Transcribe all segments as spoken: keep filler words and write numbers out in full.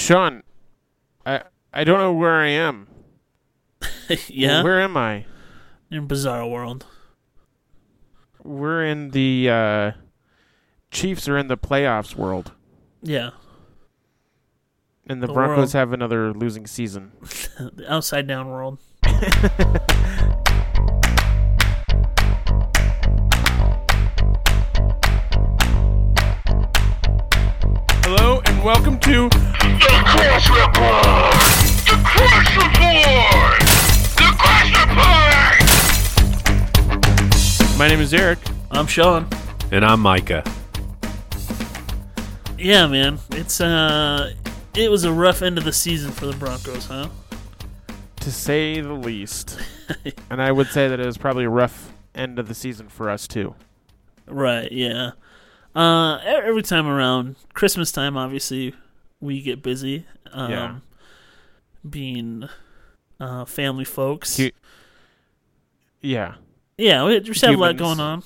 Sean, I I don't know where I am. Yeah? Where am I? In Bizarro World. We're in the uh, Chiefs are in the playoffs world. Yeah. And the, The Broncos world. have another losing season. The upside down world. Hello and welcome to The Crash Report! The Crash Report! The Crash Report! My name is Eric. I'm Sean. And I'm Micah. Yeah, man. It's uh it was a rough end of the season for the Broncos, huh? To say the least. And I would say that it was probably a rough end of the season for us too. Right, yeah. Uh, e- every time around Christmas time, obviously, we get busy. Um, Yeah. Being uh, family folks. Hu- Yeah. Yeah, we just have a lot going Humans.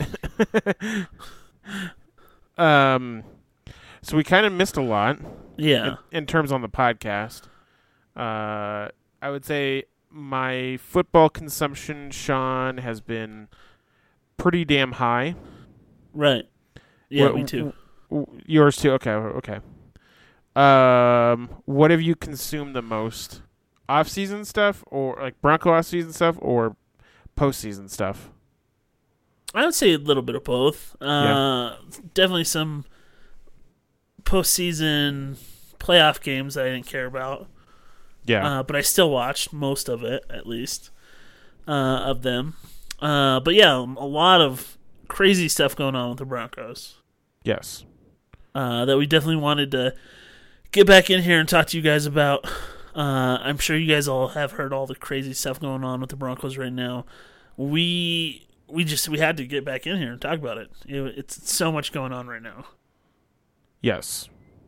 on. Um, so we kind of missed a lot Yeah. in, in terms on the podcast. Uh, I would say my football consumption, Sean, has been pretty damn high. Right. Yeah, What- me too. w- Yours too. Okay. Okay. Um, what have you consumed the most? Off-season stuff, or like Bronco off-season stuff, or post-season stuff? I would say a little bit of both. Uh, Definitely some postseason playoff games that I didn't care about. Yeah. Uh, but I still watched most of it, at least, uh, of them. Uh, but yeah, a lot of crazy stuff going on with the Broncos yes. uh, that we definitely wanted to get back in here and talk to you guys about. Uh, I'm sure you guys all have heard all the crazy stuff going on with the Broncos right now. We we just we had to get back in here and talk about it. It it's so much going on right now. Yes.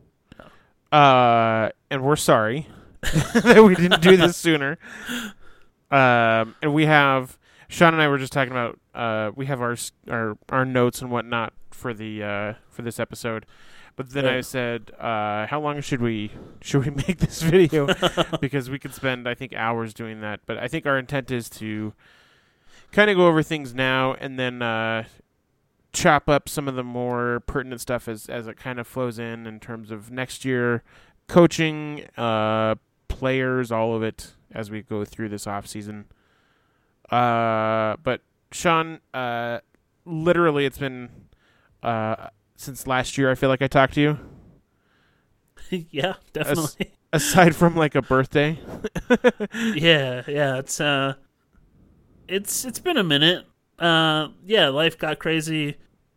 Uh, and we're sorry that we didn't do this sooner. Um, and we have Sean and I were just talking about. Uh, we have our s- our our notes and whatnot for the uh for this episode. But then Yeah. I said, uh, how long should we should we make this video? Because we could spend, I think, hours doing that. But I think our intent is to kind of go over things now and then uh, chop up some of the more pertinent stuff as, as it kind of flows in in terms of next year coaching, uh, players, all of it as we go through this off season. Uh, but Sean, uh, literally, it's been uh, since last year. I feel like I talked to you. Yeah, definitely. Aside from like a birthday. yeah, yeah, it's uh it's it's been a minute. Uh yeah, life got crazy.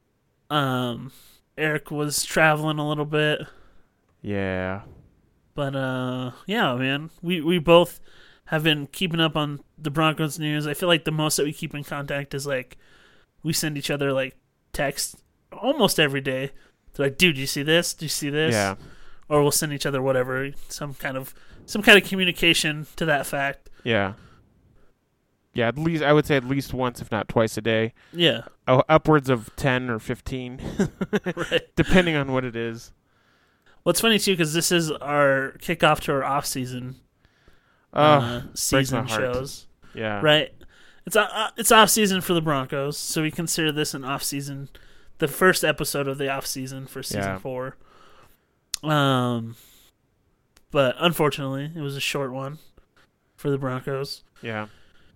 Um Eric was traveling a little bit, Yeah. but uh yeah, man. We we both have been keeping up on the Broncos news. I feel like the most that we keep in contact is like we send each other like texts almost every day. They're like, "Dude, do you see this? Do you see this?" Yeah. Or we'll send each other whatever, some kind of some kind of communication to that fact. Yeah. Yeah, at least I would say at least once, if not twice a day. Yeah. Oh, upwards of ten or fifteen, Right. depending on what it is. Well, it's funny too because this is our kickoff to our off-season Oh, uh, breaks season my heart. shows, Yeah. right? It's uh, it's off-season for the Broncos, so we consider this an off-season, the first episode of the off-season for season Yeah. four. Um, but unfortunately, it was a short one for the Broncos. Yeah.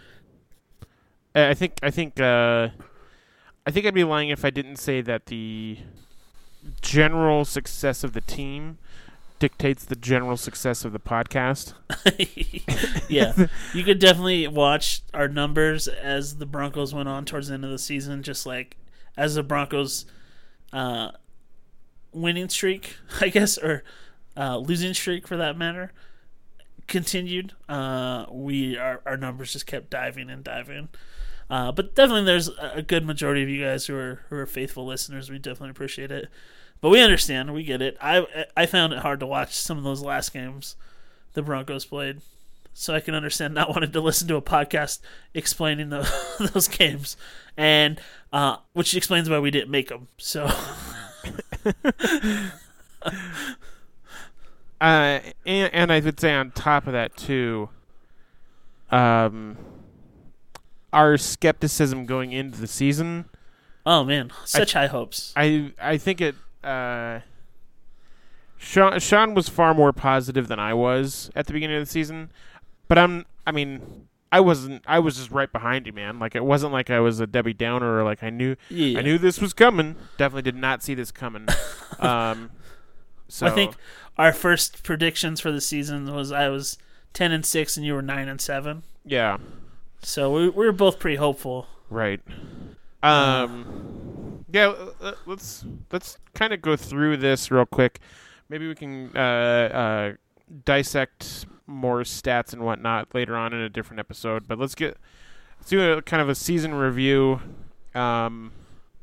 I I think I think uh, I think I'd be lying if I didn't say that the general success of the team dictates the general success of the podcast. Yeah, you could definitely watch our numbers as the Broncos went on towards the end of the season, just like as the Broncos uh, winning streak, I guess, or uh, losing streak for that matter, continued. Uh, we our, our numbers just kept diving and diving. Uh, but definitely there's a good majority of you guys who are who are faithful listeners. We definitely appreciate it. But we understand, we get it. I I found it hard to watch some of those last games the Broncos played, so I can understand not wanting to listen to a podcast explaining the, those games, and uh, which explains why we didn't make them. So Uh, and, and I would say on top of that too, um, our skepticism going into the season. Oh man, such I, high hopes. I I think it. Uh, Sean Sean was far more positive than I was at the beginning of the season, but I'm. I mean, I wasn't. I was just right behind you, man. Like it wasn't like I was a Debbie Downer or like I knew. Yeah. I knew this was coming. Definitely did not see this coming. um, so I think our first predictions for the season was I was ten and six and you were nine and seven. Yeah. So we, we were both pretty hopeful. Right. Um. Yeah. Uh, let's let's kind of go through this real quick. Maybe we can uh, uh, dissect more stats and whatnot later on in a different episode. But let's get let's do a kind of a season review. Um.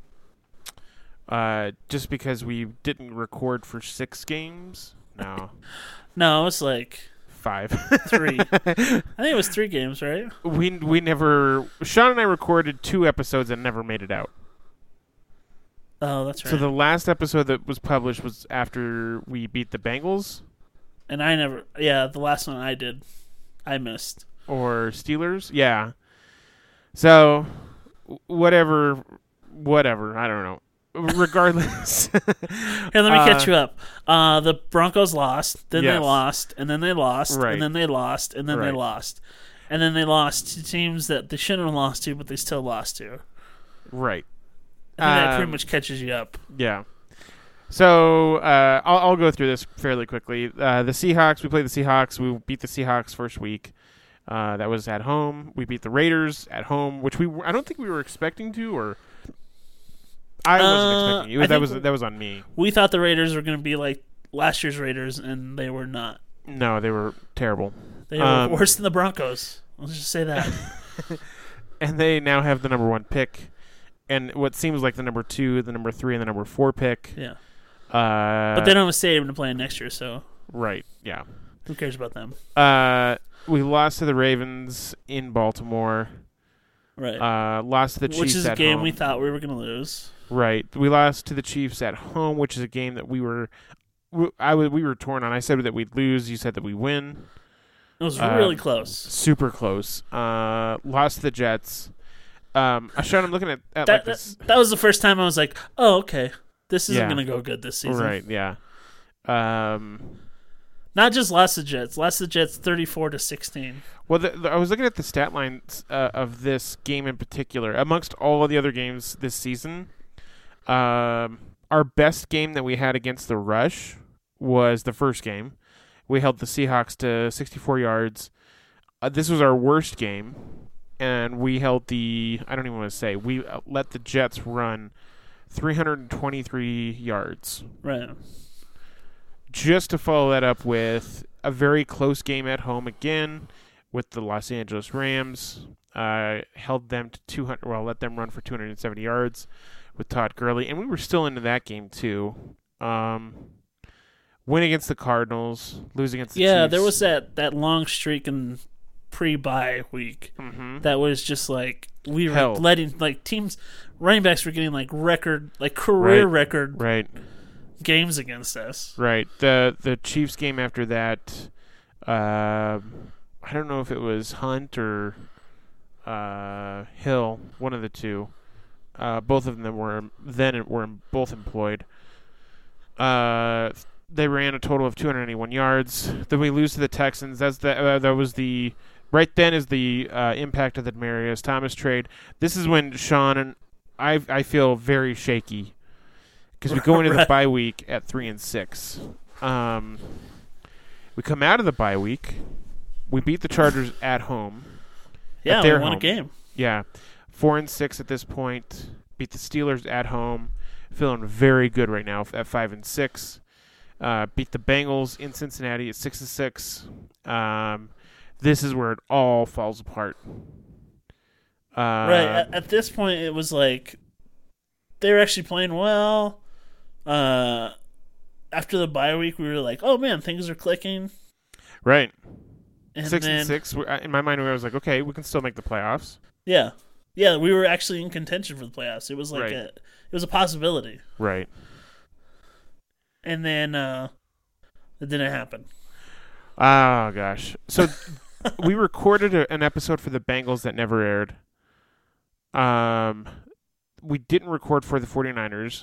Uh, just because we didn't record for six games. No. No, it was like five. Three. I think it was three games, right? We we never. Sean and I recorded two episodes and never made it out. Oh, that's right. So the last episode that was published was after we beat the Bengals. And I never. Yeah, the last one I did, I missed. Or Steelers, yeah. So whatever, whatever. I don't know. Regardless. Here, let me uh, catch you up. Uh, the Broncos lost, then yes. they lost, and then they lost, Right. and then they lost, and then Right. they lost. And then they lost to teams that they shouldn't have lost to, but they still lost to. Right. I think that Um, pretty much catches you up. Yeah. So uh, I'll, I'll go through this fairly quickly. Uh, the Seahawks, we played the Seahawks. We beat the Seahawks first week. Uh, that was at home. We beat the Raiders at home, which we I don't think we were expecting to, or I wasn't Uh, expecting. It was, I that think was that was on me. We thought the Raiders were going to be like last year's Raiders, and they were not. No, they were terrible. They were Um, worse than the Broncos. Let's just say that. And they now have the number one pick, and what seems like the number two, the number three, and the number four pick. Yeah. Uh, But they don't have a stadium to play in next year, so right, yeah. who cares about them? Uh, we lost to the Ravens in Baltimore. Right. Uh, lost to the Chiefs Which is a at game home. we thought we were going to lose. Right, we lost to the Chiefs at home, which is a game that we were, we- I was, we were torn on. I said that we'd lose. You said that we win. It was Uh, really close. Super close. Uh, lost to the Jets. Um, Sean, I'm looking at, at That, like that, this. that was the first time I was like, oh, okay. This isn't Yeah. going to go good this season. Right, yeah. Um, Not just lost the Jets. Lost the Jets thirty-four to sixteen. well, the, the, I was looking at the stat lines uh, of this game in particular. Amongst all of the other games this season, um, our best game that we had against the rush was the first game. We held the Seahawks to sixty-four yards. Uh, this was our worst game, and we held the, I don't even want to say, we uh, let the Jets run three hundred twenty-three yards. Right. Just to follow that up with a very close game at home again with the Los Angeles Rams. Uh, held them to two hundred, well, let them run for two hundred seventy yards with Todd Gurley, and we were still into that game too. Um, win against the Cardinals, lose against the Yeah, Chiefs. there was that, that long streak in pre-bye week Mm-hmm. that was just like we were Hell. letting like teams, running backs were getting like record, like career Right. record Right, games against us. right. The the Chiefs game after that, uh, I don't know if it was Hunt or uh, Hill, one of the two. Uh, both of them were then were both employed. Uh, they ran a total of two hundred eighty-one yards. Then we lose to the Texans. That's the uh, that was the right then is the uh, impact of the Demarius Thomas trade. This is when Sean and I I feel very shaky because we go into the Right. bye week at three and six. Um, we come out of the bye week. We beat the Chargers at home. Yeah, their we won home. a game. Yeah, four and six at this point. Beat the Steelers at home. Feeling very good right now at five and six. Uh, beat the Bengals in Cincinnati at six and six. Um, this is where it all falls apart. Uh, Right. At, at this point, it was like they were actually playing well. Uh, after the bye week, we were like, "Oh man, things are clicking." Right. And Six then, and six. we- In my mind, I was like, okay, we can still make the playoffs. Yeah, yeah, we were actually in contention for the playoffs. It was like Right. a, it was a possibility. Right. And then uh, It didn't happen. Oh gosh. So we recorded a, an episode for the Bengals that never aired. Um, we didn't record for the 49ers.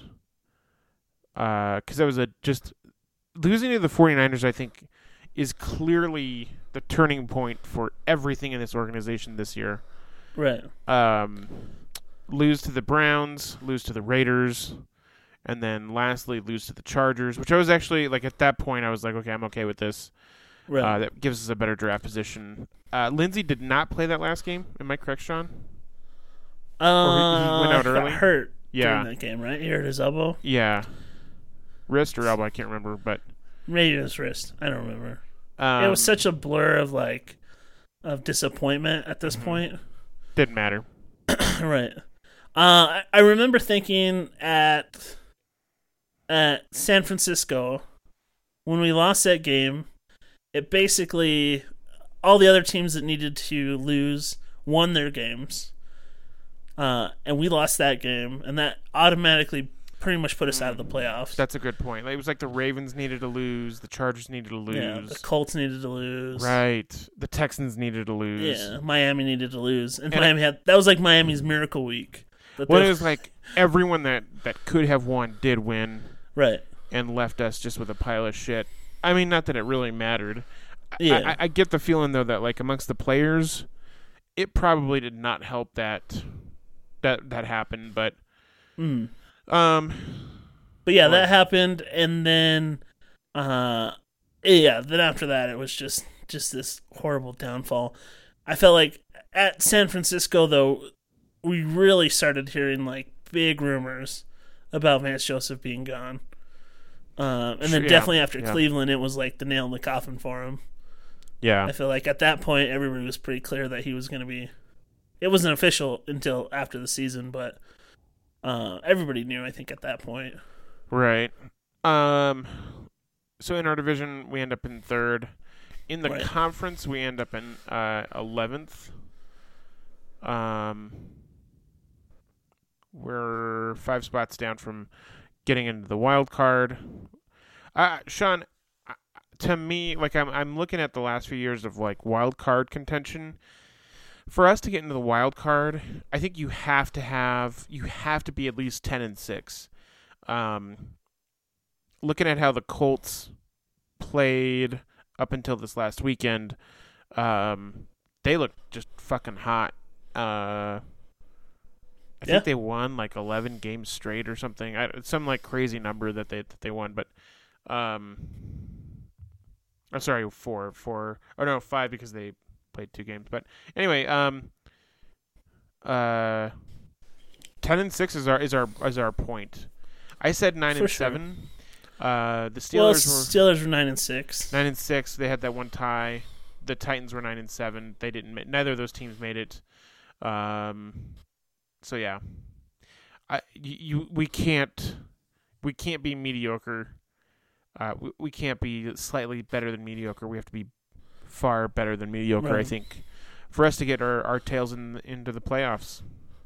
Uh, because that was a just losing to the 49ers, I think, is clearly the turning point for everything in this organization this year. Right. Um, lose to the Browns, lose to the Raiders, and then lastly lose to the Chargers, which I was actually, like, at that point I was like, okay, I'm okay with this. Right. Uh, that gives us a better draft position. Uh, Lindsey did not play that last game. Am I correct, Sean? Uh, Or he- he went out he early? got hurt Yeah. during that game, right? He hurt his elbow. Yeah. Wrist or elbow, I can't remember, but Maybe his wrist. I don't remember. um, it was such a blur of like of disappointment at this Mhm. point. didn't matter. Right. Uh, I, I remember thinking at at San Francisco when we lost that game, it basically all the other teams that needed to lose won their games, uh, and we lost that game, and that automatically pretty much put us out of the playoffs. That's a good point. Like, it was like the Ravens needed to lose, the Chargers needed to lose. Yeah, the Colts needed to lose. Right. The Texans needed to lose. Yeah, Miami needed to lose, and, And- Miami had that was like Miami's miracle week. That Well, they- it was like everyone that, that could have won did win right. and left us just with a pile of shit. I mean, not that it really mattered. I- Yeah. I, I get the feeling, though, that, like, amongst the players, it probably did not help that that, that happened, but... Mm. Um, But yeah, Right. that happened, and then, uh, yeah, then after that, it was just just this horrible downfall. I felt like at San Francisco, though, we really started hearing like big rumors about Vance Joseph being gone, um, and then Sure, yeah, definitely after yeah. Cleveland, it was like the nail in the coffin for him. yeah. I feel like at that point, everybody was pretty clear that he was going to be. It wasn't official until after the season, but uh, everybody knew. I think at that point. Right. Um. So in our division, we end up in third. In the Right. conference, we end up in uh, eleventh. Um. We're five spots down from getting into the wild card. Uh, Sean, uh, to me, like I'm, I'm looking at the last few years of like wild card contention. For us to get into the wild card, I think you have to have you have to be at least ten and six. Um, looking at how the Colts played up until this last weekend, um, they look just fucking hot. Uh, I Yeah. think they won like eleven games straight or something. I, some like crazy number that they that they won, but um, I'm sorry, four, four, or no, five because they played two games. But anyway, um, uh, ten and six is our is our is our point. I said nine For and sure. seven. Uh, the Well, Steelers were Steelers were nine and six. nine and six. They had that one tie. The Titans were nine and seven. They didn't. ma- Neither of those teams made it. Um, so yeah, I you, you we can't we can't be mediocre. Uh, we, we can't be slightly better than mediocre. We have to be far better than mediocre. I Right. think for us to get our, our tails in into the playoffs.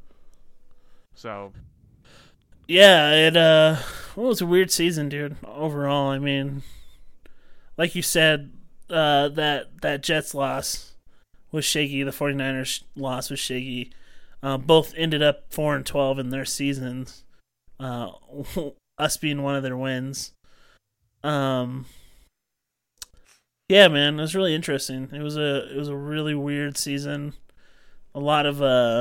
So Yeah, it uh, well, it was a weird season, dude. Overall, I mean, like you said, uh, that that Jets loss was shaky. The 49ers loss was shaky. Uh, both ended up four and twelve in their seasons. Uh, us being one of their wins. Um. Yeah, man, it was really interesting. It was a it was a really weird season. A lot of uh.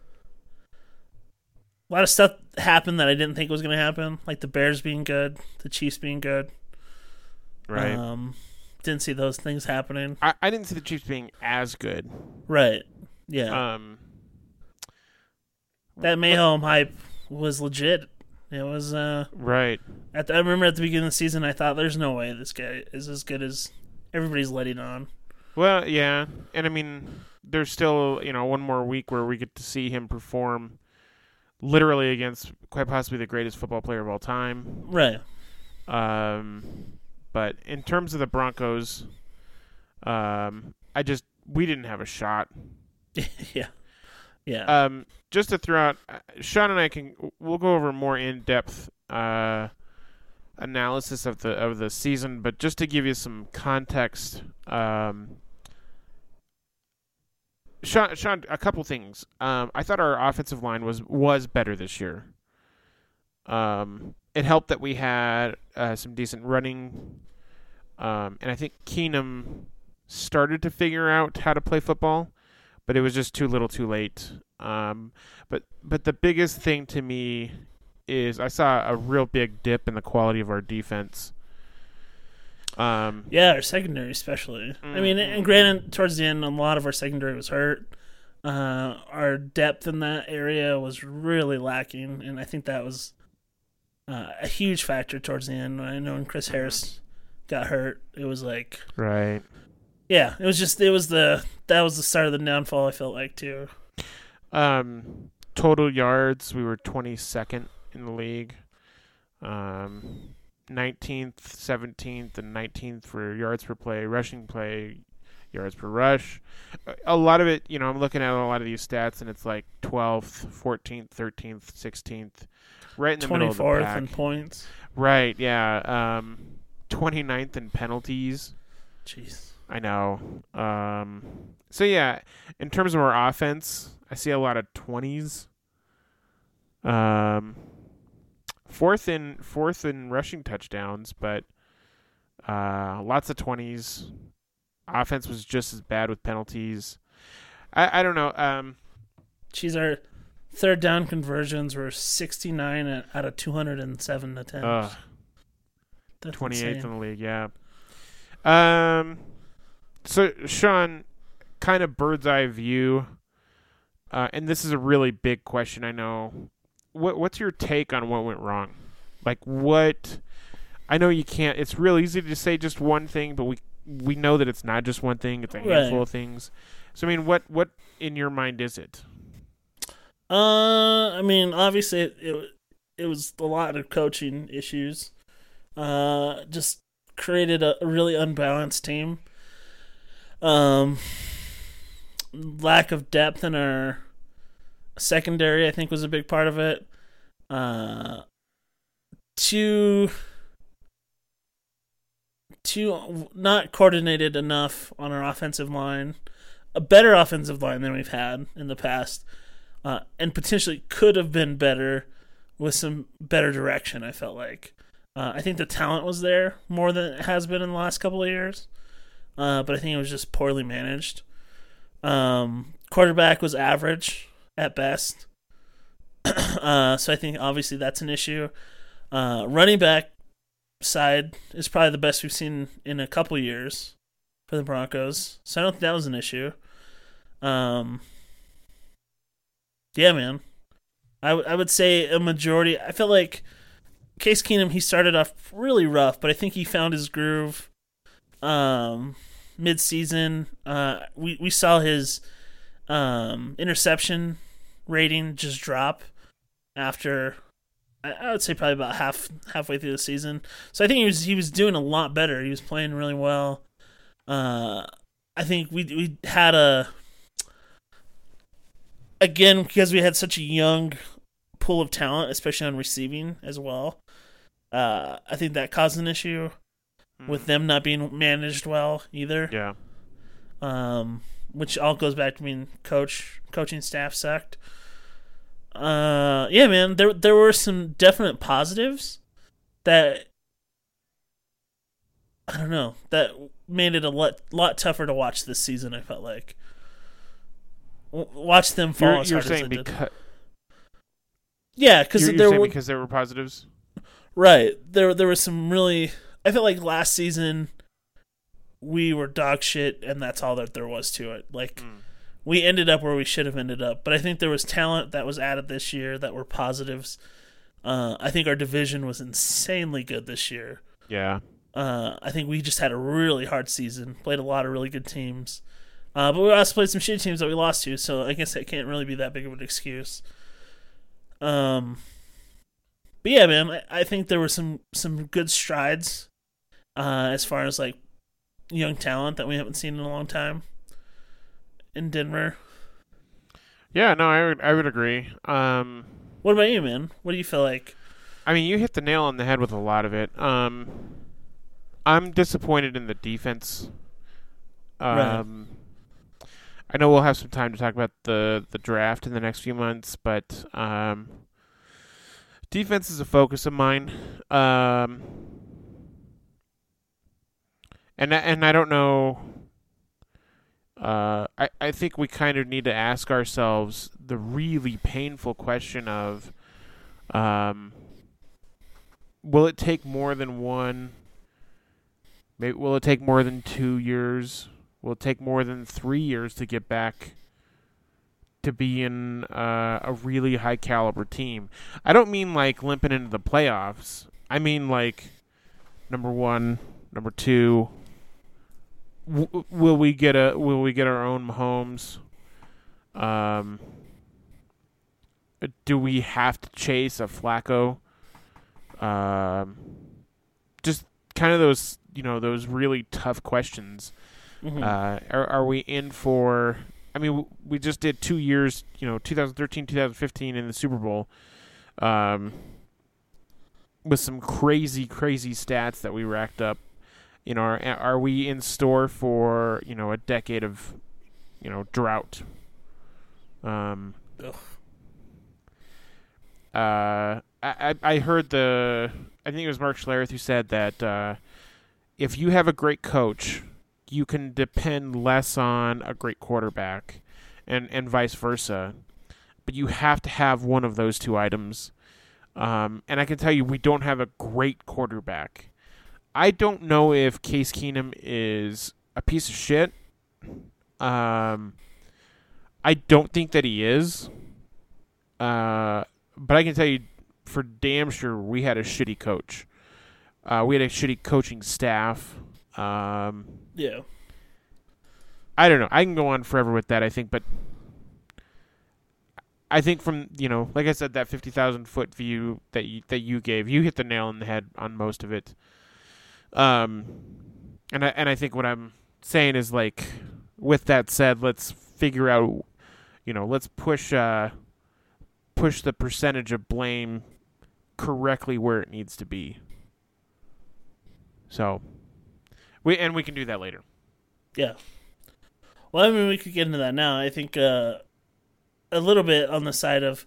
A lot of stuff happened that I didn't think was going to happen, like the Bears being good, the Chiefs being good. right, Um, didn't see those things happening. I, I didn't see the Chiefs being as good. Right. Yeah. Um, that Mayhem hype was legit. It was. Uh, right. at the, I remember at the beginning of the season, I thought, "There's no way this guy is as good as everybody's letting on." Well, yeah, and I mean, there's still you know one more week where we get to see him perform, literally against quite possibly the greatest football player of all time. Right. Um, but in terms of the Broncos, um, I just we didn't have a shot. yeah. Yeah. Um, just to throw out, uh, Sean and I can we'll go over more in depth uh, analysis of the of the season, but just to give you some context, um, Sean, Sean, a couple things. Um, I thought our offensive line was was better this year. Um, it helped that we had uh, some decent running, um, and I think Keenum started to figure out how to play football, but it was just too little, too late. Um, but but the biggest thing to me is I saw a real big dip in the quality of our defense. Um, Yeah, our secondary especially. I mean, and granted, towards the end, a lot of our secondary was hurt. Uh, our depth in that area was really lacking, and I think that was uh, a huge factor towards the end. I know when Chris Harris got hurt, it was like, right. yeah, it was just it was the that was the start of the downfall. I felt like too. Um, total yards, we were twenty-second in the league. Um, nineteenth, seventeenth, and nineteenth for yards per play, rushing play, yards per rush. A lot of it, you know, I'm looking at a lot of these stats, and it's like twelfth, fourteenth, thirteenth, sixteenth, right in the middle of the twenty-fourth pack. in points. Right, yeah. Um, twenty-ninth in penalties. Jeez. I know. Um, so, yeah, in terms of our offense, I see a lot of twenties. Um, fourth in fourth in rushing touchdowns, but uh, lots of twenties. Offense was just as bad with penalties. I, I don't know. Um, Jeez, our third down conversions were sixty-nine at- out of two hundred seven attempts. uh, That's twenty-eighth insane. in the league, yeah. Um, so, Sean, kind of bird's eye view, uh, and this is a really big question, I know. What What's your take on what went wrong? Like, what... I know you can't... It's real easy to say just one thing, but we we know that it's not just one thing. It's a handful Right. of things. So, I mean, what, what in your mind is it? Uh, I mean, obviously, it, it it was a lot of coaching issues. Uh, just created a, a really unbalanced team. Um, lack of depth in our secondary, I think, was a big part of it. Uh, too too not coordinated enough on our offensive line. A better offensive line than we've had in the past. Uh, and potentially could have been better with some better direction, I felt like. Uh, I think the talent was there more than it has been in the last couple of years. Uh, but I think it was just poorly managed. Um, quarterback was average at best. uh, so I think obviously that's an issue. Uh, running back side is probably the best we've seen in a couple of years for the Broncos. So I don't think that was an issue. Um... Yeah, man. I, w- I would say a majority. I felt like Case Keenum, he started off really rough, but I think he found his groove um, mid-season. Uh, we, we saw his um, interception rating just drop after, I, I would say probably about half halfway through the season. So I think he was he was doing a lot better. He was playing really well. Uh, I think we we had a... Again, because we had such a young pool of talent, especially on receiving as well, uh, I think that caused an issue with them not being managed well either. Yeah. Um, which all goes back to being coach, coaching staff sucked. Uh, yeah, man, there there were some definite positives that I don't know that made it a lot lot tougher to watch this season. I felt like. Watch them fall You're, as you're hard saying as they did. because Yeah, because you're, you're there saying were because there were positives. right there. There was some really. I felt like last season we were dog shit, and that's all that there was to it. Like Mm. we ended up where we should have ended up, but I think there was talent that was added this year that were positives. Uh, I think our division was insanely good this year. Yeah. Uh, I think we just had a really hard season. Played a lot of really good teams. Uh, but we also played some shitty teams that we lost to, so I guess that can't really be that big of an excuse. Um, but yeah, man, I, I think there were some, some good strides uh, as far as like young talent that we haven't seen in a long time in Denver. Yeah, no, I would I would agree. Um, What about you, man? What do you feel like? I mean, you hit the nail on the head with a lot of it. Um, I'm disappointed in the defense. Um, Right. I know we'll have some time to talk about the, the draft in the next few months, but um, defense is a focus of mine. Um, and and I don't know. Uh, I I think we kind of need to ask ourselves the really painful question of, um, will it take more than one? Maybe will it take more than two years? Will it take more than three years to get back to be in uh, a really high caliber team? I don't mean like limping into the playoffs. I mean like number one, number two. W- will we get a? Will we get our own Mahomes? Um, do we have to chase a Flacco? Um, just kind of those, you know, those really tough questions. Mm-hmm. Uh, are, are we in for? I mean, w- we just did two years. You know, twenty thirteen, twenty fifteen in the Super Bowl, um, with some crazy, crazy stats that we racked up. You know, are, are we in store for, you know, a decade of, you know, drought? Um. Ugh. Uh, I I heard the I think it was Mark Schlereth who said that uh, if you have a great coach, you can depend less on a great quarterback, and, and vice versa. But you have to have one of those two items. Um, and I can tell you, we don't have a great quarterback. I don't know if Case Keenum is a piece of shit. Um, I don't think that he is. Uh, but I can tell you for damn sure we had a shitty coach. Uh, we had a shitty coaching staff. Um, Yeah. I don't know. I can go on forever with that, I think, but I think from, you know, like I said, that fifty thousand foot view that you, that you gave, you hit the nail on the head on most of it. Um, and I, and I think what I'm saying is, like, with that said, let's figure out, you know, let's push, uh, push the percentage of blame correctly where it needs to be. So, we, and we can do that later. Yeah. Well, I mean, we could get into that now. I think uh, a little bit on the side of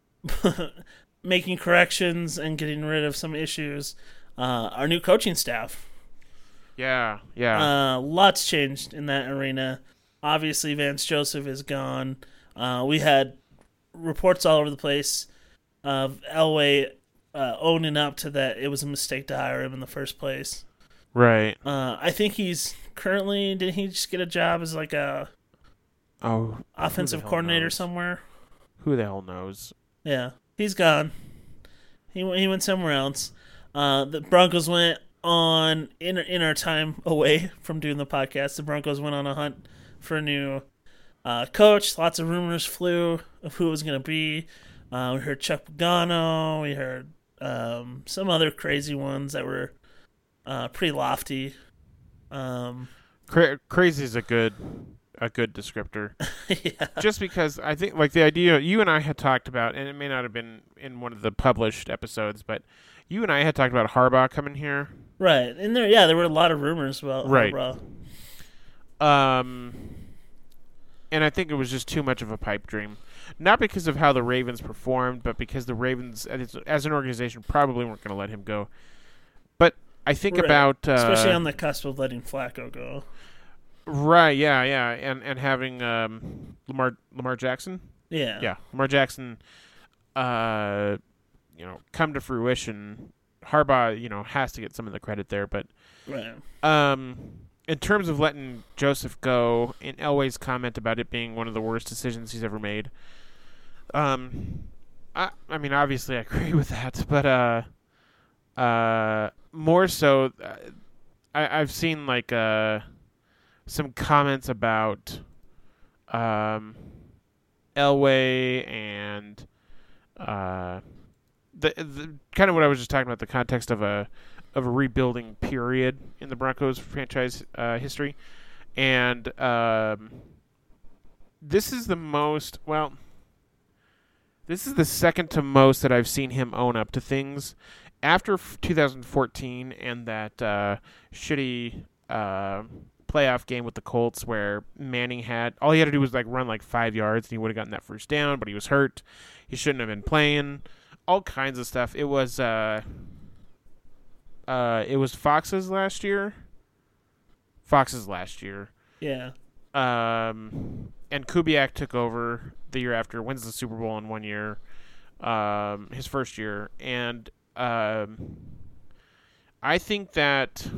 making corrections and getting rid of some issues. Uh, our new coaching staff. Yeah, yeah. Uh, lots changed in that arena. Obviously, Vance Joseph is gone. Uh, we had reports all over the place of Elway uh, owning up to that it was a mistake to hire him in the first place. Right. Uh, I think he's currently, did he just get a job as like a Oh, offensive hell coordinator knows? somewhere? Who the hell knows? Yeah, he's gone. He went- he went somewhere else. Uh, the Broncos went on in in our time away from doing the podcast. The Broncos went on a hunt for a new uh, coach. Lots of rumors flew of who it was going to be. Uh, we heard Chuck Pagano. We heard um, some other crazy ones that were uh, pretty lofty. Um, Cra- crazy is a good, a good descriptor. yeah, Just because I think, like, the idea you and I had talked about, and it may not have been in one of the published episodes, but you and I had talked about Harbaugh coming here. right. And there, yeah, there were a lot of rumors about Right. Harbaugh. Um, and I think it was just too much of a pipe dream. Not because of how the Ravens performed, but because the Ravens, as as an organization, probably weren't going to let him go. But I think Right. about... Uh, Especially on the cusp of letting Flacco go. Right, yeah, yeah. And and having um, Lamar Lamar Jackson? Yeah. Yeah, Lamar Jackson, uh, you know, come to fruition. Harbaugh, you know, has to get some of the credit there. But Right. um, in terms of letting Joseph go, in Elway's comment about it being one of the worst decisions he's ever made, um, I, I mean, obviously I agree with that. But uh, uh, more so, uh, I, I've seen, like, uh, some comments about um, Elway and uh, the, the kind of what I was just talking about, the context of a of a rebuilding period in the Broncos franchise uh, history, and um, this is the most well. This is the second to most that I've seen him own up to things. After f- two thousand fourteen and that uh, shitty uh, playoff game with the Colts where Manning had all he had to do was like run like five yards and he would have gotten that first down, but he was hurt. He shouldn't have been playing. All kinds of stuff. It was uh, uh, it was Fox's last year. Fox's last year. Yeah. Um, and Kubiak took over the year after, wins the Super Bowl in one year, um, his first year, and um, I think that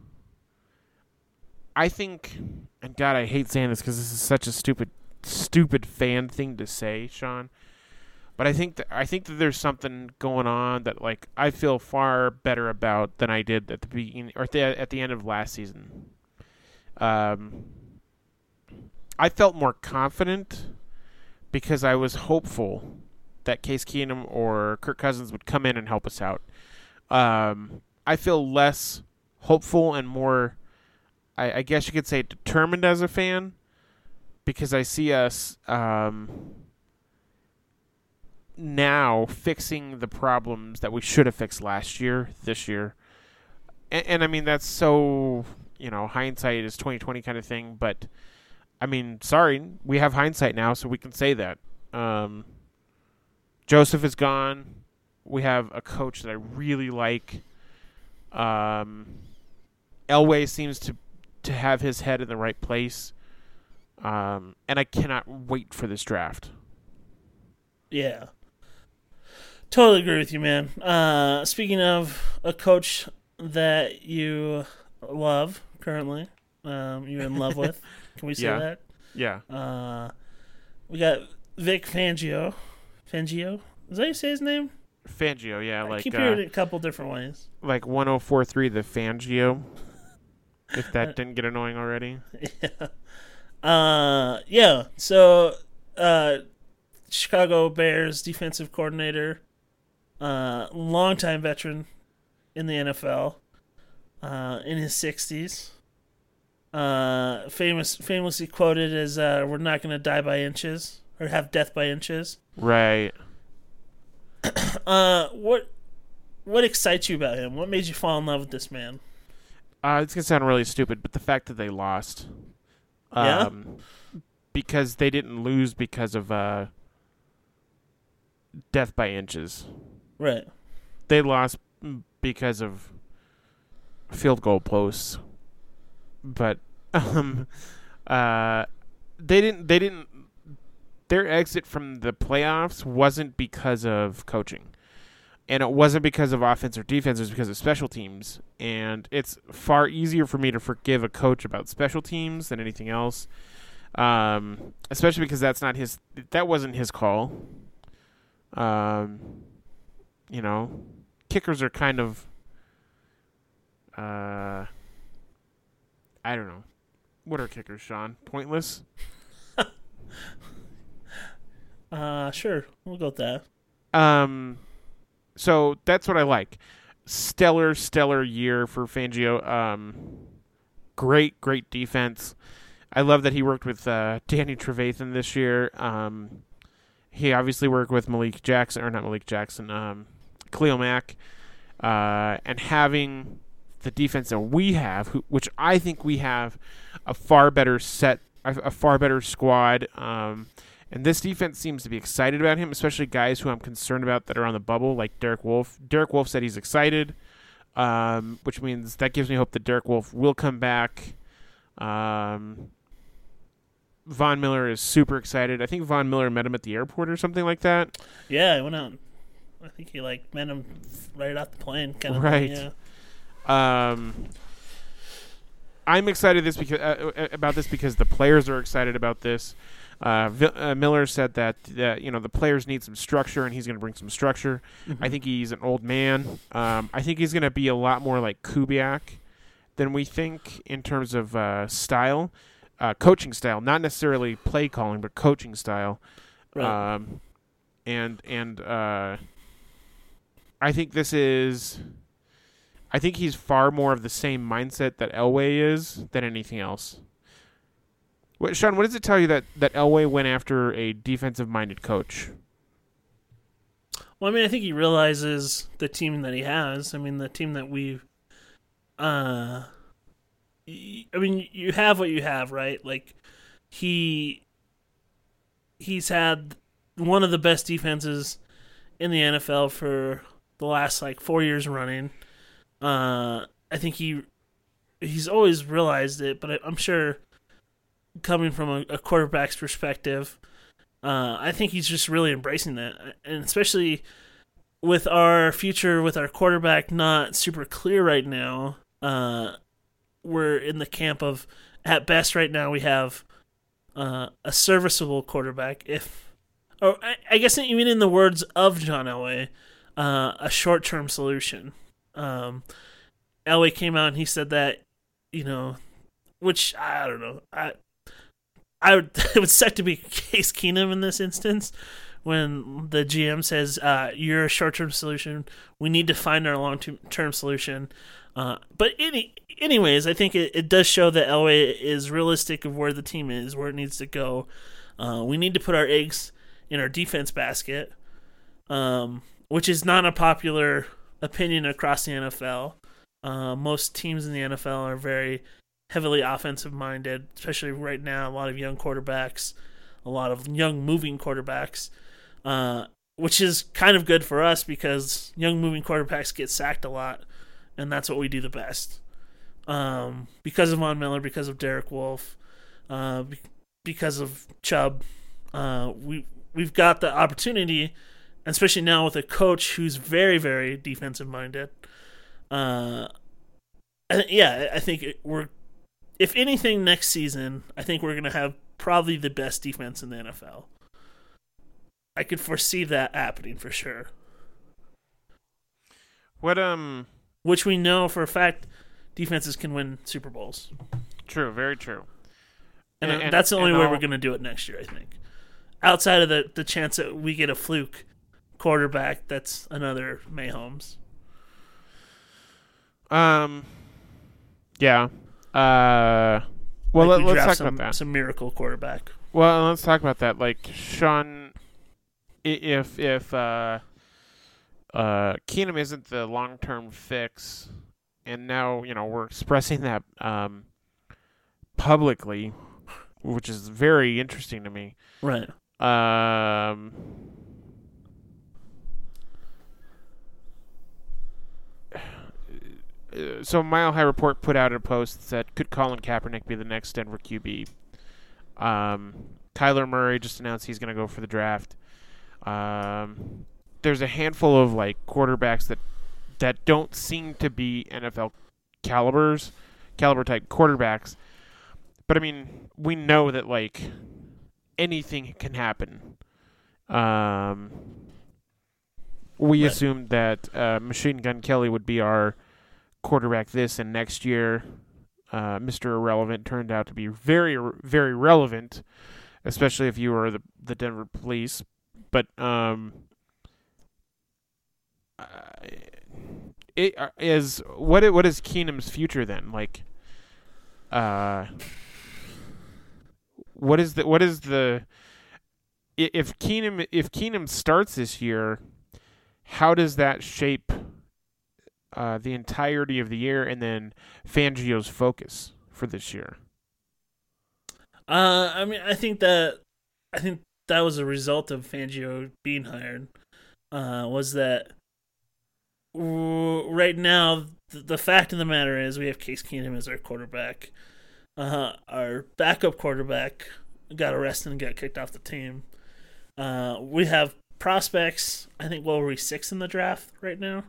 I think, and God, I hate saying this because this is such a stupid, stupid fan thing to say, Sean. But I think that I think that there's something going on that like I feel far better about than I did at the beginning or at the, at the end of last season. Um, I felt more confident because I was hopeful that Case Keenum or Kirk Cousins would come in and help us out. Um, I feel less hopeful and more, I, I guess you could say, determined as a fan because I see us um, now fixing the problems that we should have fixed last year, this year. And, and I mean, that's so, you know, hindsight is twenty twenty kind of thing, but I mean, sorry, we have hindsight now, so we can say that. Um, Joseph is gone. We have a coach that I really like. Um, Elway seems to to have his head in the right place. Um, and I cannot wait for this draft. Yeah. Totally agree with you, man. Uh, speaking of a coach that you love currently, um, you're in love with, can we say Yeah. that? Yeah. Uh, we got Vic Fangio. Fangio? Is that how you say his name? Fangio, yeah, I like keep uh, hearing it a couple different ways. like one oh four point three the Fangio. If that didn't get annoying already. Yeah. Uh, yeah. So, uh, Chicago Bears defensive coordinator, uh, longtime veteran in the N F L, uh, in his sixties. Uh, famous, famously quoted as, uh, "We're not going to die by inches or have death by inches." Right. Uh, what, what excites you about him? What made you fall in love with this man? Uh, it's going to sound really stupid, but the fact that they lost. Yeah? Um, because they didn't lose because of uh, death by inches. Right. They lost because of field goal posts. But um, uh, they didn't. They didn't. Their exit from the playoffs wasn't because of coaching. And it wasn't because of offense or defense, it was because of special teams. And it's far easier for me to forgive a coach about special teams than anything else. Um, especially because that's not his that wasn't his call. Um, you know, kickers are kind of uh I don't know. What are kickers, Sean? Pointless? Uh, sure. We'll go with that. Um So that's what I like. Stellar, stellar year for Fangio. Um, great, great defense. I love that he worked with uh, Danny Trevathan this year. Um, he obviously worked with Malik Jackson, or not Malik Jackson, um, Khalil Mack. Uh, and having the defense that we have, who, which I think we have a far better set, a, a far better squad. Um, And this defense seems to be excited about him, especially guys who I'm concerned about that are on the bubble, like Derek Wolfe. Derek Wolfe said he's excited, um, which means that gives me hope that Derek Wolfe will come back. Um, Von Miller is super excited. I think Von Miller met him at the airport or something like that. Yeah, I went out. I think he like met him right off the plane, kind of Right. thing, yeah. Um, I'm excited this because uh, about this because the players are excited about this. Uh, v- uh, Miller said that, that you know the players need some structure, and he's going to bring some structure. Mm-hmm. I think he's an old man. Um, I think he's going to be a lot more like Kubiak than we think in terms of uh, style, uh, coaching style, not necessarily play calling, but coaching style. Right. Um, and and uh, I think this is. I think he's far more of the same mindset that Elway is than anything else. What, Sean, what does it tell you that, that Elway went after a defensive-minded coach? Well, I mean, I think he realizes the team that he has. I mean, the team that we've. Uh, y- I mean, you have what you have, right? Like, he. He's had one of the best defenses in the N F L for the last like four years running. Uh, I think he he's always realized it, but I, I'm sure coming from a, a quarterback's perspective, uh, I think he's just really embracing that, and especially with our future with our quarterback not super clear right now. Uh, we're in the camp of at best right now we have uh, a serviceable quarterback, if or I, I guess even in the words of John Elway, uh, a short-term solution. Um, Elway came out and he said that, you know, which I don't know. I I would it would suck to be Case Keenum in this instance when the G M says uh, you're a short-term solution. We need to find our long-term solution. Uh, but any anyways, I think it, it does show that Elway is realistic of where the team is, where it needs to go. Uh, we need to put our eggs in our defense basket, um, which is not a popular opinion across the N F L. Uh, most teams in the N F L are very heavily offensive-minded, especially right now. A lot of young quarterbacks, a lot of young moving quarterbacks, uh, which is kind of good for us because young moving quarterbacks get sacked a lot, and that's what we do the best. Um, because of Von Miller, because of Derek Wolfe, uh, be- because of Chubb, uh, we we've got the opportunity, especially now with a coach who's very, very defensive minded. Uh, I, yeah, I think it, we're, if anything, next season, I think we're going to have probably the best defense in the N F L. I could foresee that happening for sure. What um? Which we know for a fact, defenses can win Super Bowls. True, very true. And, And- and- that's the only and way I'll- we're going to do it next year, I think. Outside of the, the chance that we get a fluke quarterback, that's another Mahomes. Um, yeah. Uh, well, Like we let, us draft talk some, about that. some miracle quarterback. Well, let's talk about that. Like Sean, i- if if uh, uh, Keenum isn't the long term fix, and now you know we're expressing that um publicly, which is very interesting to me. Right. Um. uh, So Mile High Report put out a post that said, could Colin Kaepernick be the next Denver Q B? Um, Kyler Murray just announced he's going to go for the draft. Um, there's a handful of like quarterbacks that that don't seem to be N F L calibers, caliber type quarterbacks. But I mean, we know that like anything can happen. Um, we Right. assumed that uh, Machine Gun Kelly would be our quarterback this and next year. Uh, Mister Irrelevant turned out to be very, very relevant, especially if you were the the Denver Police. But um, uh, it uh, is what it, what is Keenum's future then? Like, uh, what is the what is the i- if Keenum if Keenum starts this year, how does that shape Uh, the entirety of the year, and then Fangio's focus for this year? Uh, I mean, I think that I think that was a result of Fangio being hired. Uh, was that w- right now th- the fact of the matter is we have Case Keenum as our quarterback. Uh, our backup quarterback got arrested and got kicked off the team. Uh, we have prospects. I think what were we sixth in the draft right now?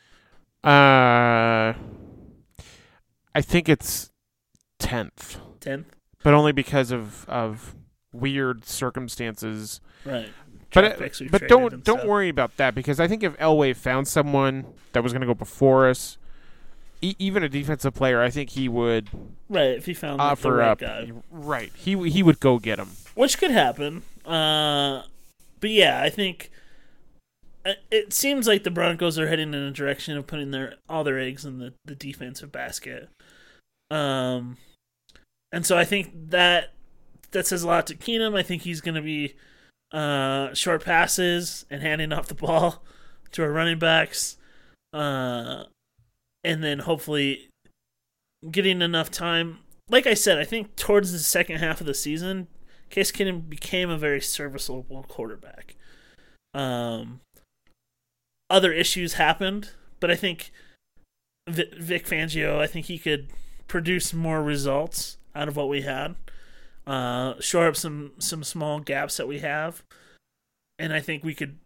Uh, I think it's tenth, Tenth, but only because of of weird circumstances. right? But Draft it- picks we've but traded don't and don't stuff. worry about that, because I think if Elway found someone that was going to go before us, e- even a defensive player, I think he would Right, if he found like, the offer right up. guy. Right, he he would go get him. Which could happen. Uh, but yeah, I think uh, it seems like the Broncos are heading in a direction of putting their all their eggs in the, the defensive basket. Um, and so I think that that says a lot to Keenum. I think he's going to be uh, short passes and handing off the ball to our running backs, uh, and then hopefully getting enough time. Like I said, I think towards the second half of the season, Case Keenum became a very serviceable quarterback. Um, other issues happened, but I think Vic Fangio, I think he could produce more results out of what we had, uh, shore up some, some small gaps that we have, and I think we could,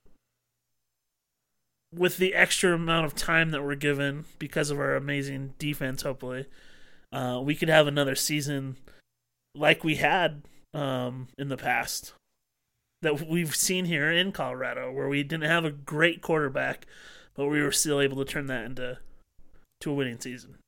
with the extra amount of time that we're given because of our amazing defense, hopefully, uh, we could have another season like we had um, in the past that we've seen here in Colorado, where we didn't have a great quarterback, but we were still able to turn that into to a winning season.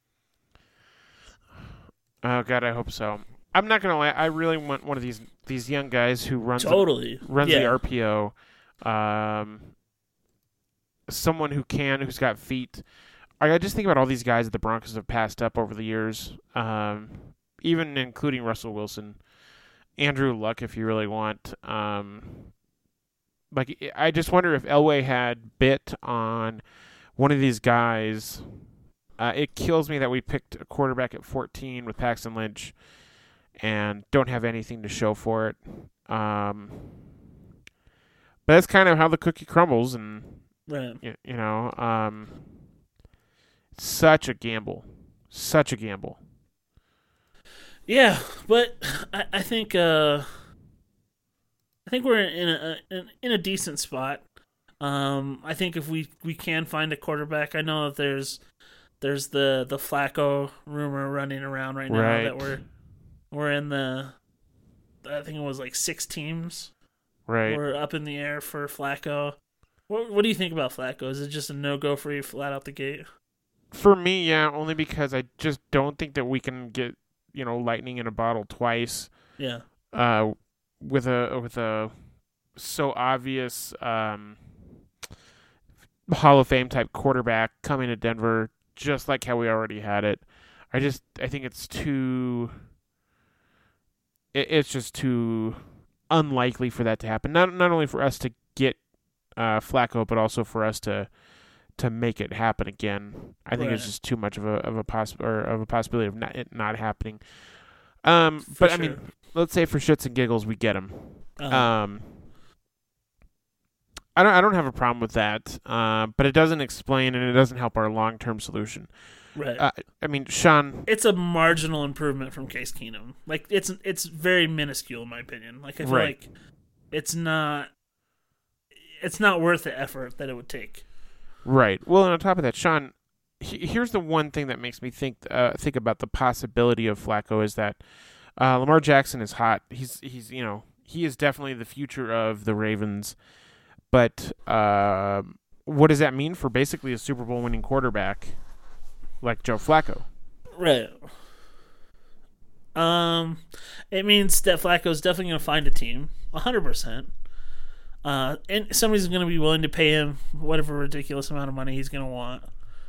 Oh God, I hope so. I'm not gonna lie. I really want one of these these young guys who runs totally the, runs yeah. the R P O. Um, someone who can, who's got feet. I just think about all these guys that the Broncos have passed up over the years, um, even including Russell Wilson, Andrew Luck, if you really want. Um, like, I just wonder if Elway had bit on one of these guys. Uh, it kills me that we picked a quarterback at fourteen with Paxton Lynch and don't have anything to show for it. Um, but that's kind of how the cookie crumbles, and right. you, you know, um, such a gamble, such a gamble. Yeah, but I, I think uh, I think we're in a in, in a decent spot. Um, I think if we, we can find a quarterback, I know that there's there's the, the Flacco rumor running around right now right. that we're we're in the I think it was like six teams. Right. We're up in the air for Flacco. What what do you think about Flacco? Is it just a no go for you flat out the gate? For me, yeah, only because I just don't think that we can get, you know, lightning in a bottle twice. Yeah. Uh, with a with a so obvious um, Hall of Fame type quarterback coming to Denver, just like how we already had it. I just I think it's too. It, it's just too unlikely for that to happen. Not not only for us to get uh, Flacco, but also for us to. to make it happen again. I think right. it's just too much of a of a poss- or of a possibility of not, it not happening. Um, For but sure. I mean, let's say for shits and giggles we get him. Uh-huh. Um, I don't I don't have a problem with that. Uh, but it doesn't explain and it doesn't help our long term solution. Right. Uh, I mean, Sean, it's a marginal improvement from Case Keenum. Like it's it's very minuscule in my opinion. Like I feel Right. like it's not it's not worth the effort that it would take. right? Well, and on top of that, Sean, he, here's the one thing that makes me think uh, think about the possibility of Flacco is that uh, Lamar Jackson is hot. He's he's you know he is definitely the future of the Ravens. But uh, what does that mean for basically a Super Bowl winning quarterback like Joe Flacco? Right. Um, it means that Flacco's definitely going to find a team, one hundred percent. Uh, and somebody's going to be willing to pay him whatever ridiculous amount of money he's going to want.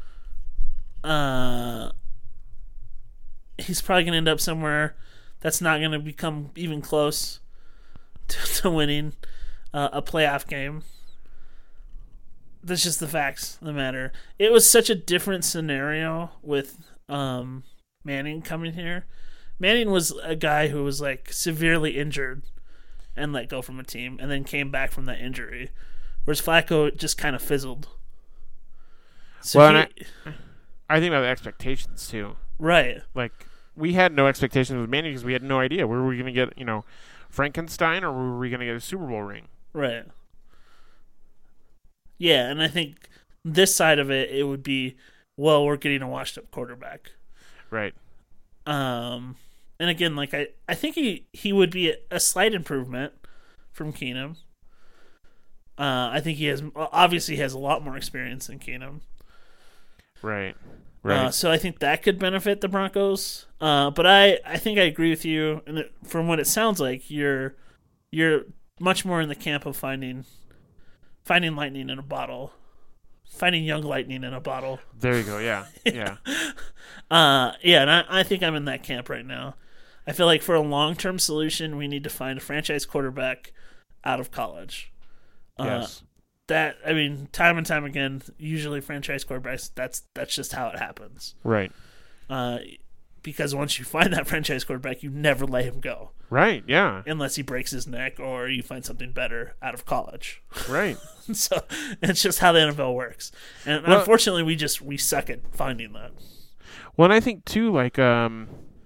Uh, he's probably going to end up somewhere that's not going to become even close to, to winning uh, a playoff game. That's just the facts of the matter. It was such a different scenario with um, Manning coming here. Manning was a guy who was like severely injured and let go from a team and then came back from that injury. Whereas Flacco just kind of fizzled. So well, he, and I, I think about the expectations too. right. Like, we had no expectations with Manning because we had no idea. Were we going to get, you know, Frankenstein or were we going to get a Super Bowl ring? Right. Yeah, and I think this side of it, it would be, well, we're getting a washed-up quarterback. Right. Um, and again, like I, I think he, he would be a, a slight improvement from Keenum. Uh, I think he has obviously has a lot more experience than Keenum. Right. Right. Uh, so I think that could benefit the Broncos. Uh, but I, I think I agree with you, and it, from what it sounds like, you're you're much more in the camp of finding finding lightning in a bottle, finding young lightning in a bottle. There you go. Yeah. Yeah. uh, yeah, and I, I think I'm in that camp right now. I feel like for a long-term solution, we need to find a franchise quarterback out of college. Uh, Yes. That I mean, time and time again, usually franchise quarterbacks. That's that's just how it happens. Right. Uh, because once you find that franchise quarterback, you never let him go Right. Yeah. unless he breaks his neck or you find something better out of college. Right. So it's just how the N F L works, and Well- unfortunately, we just we suck at finding that. Well, and I think too, like, um,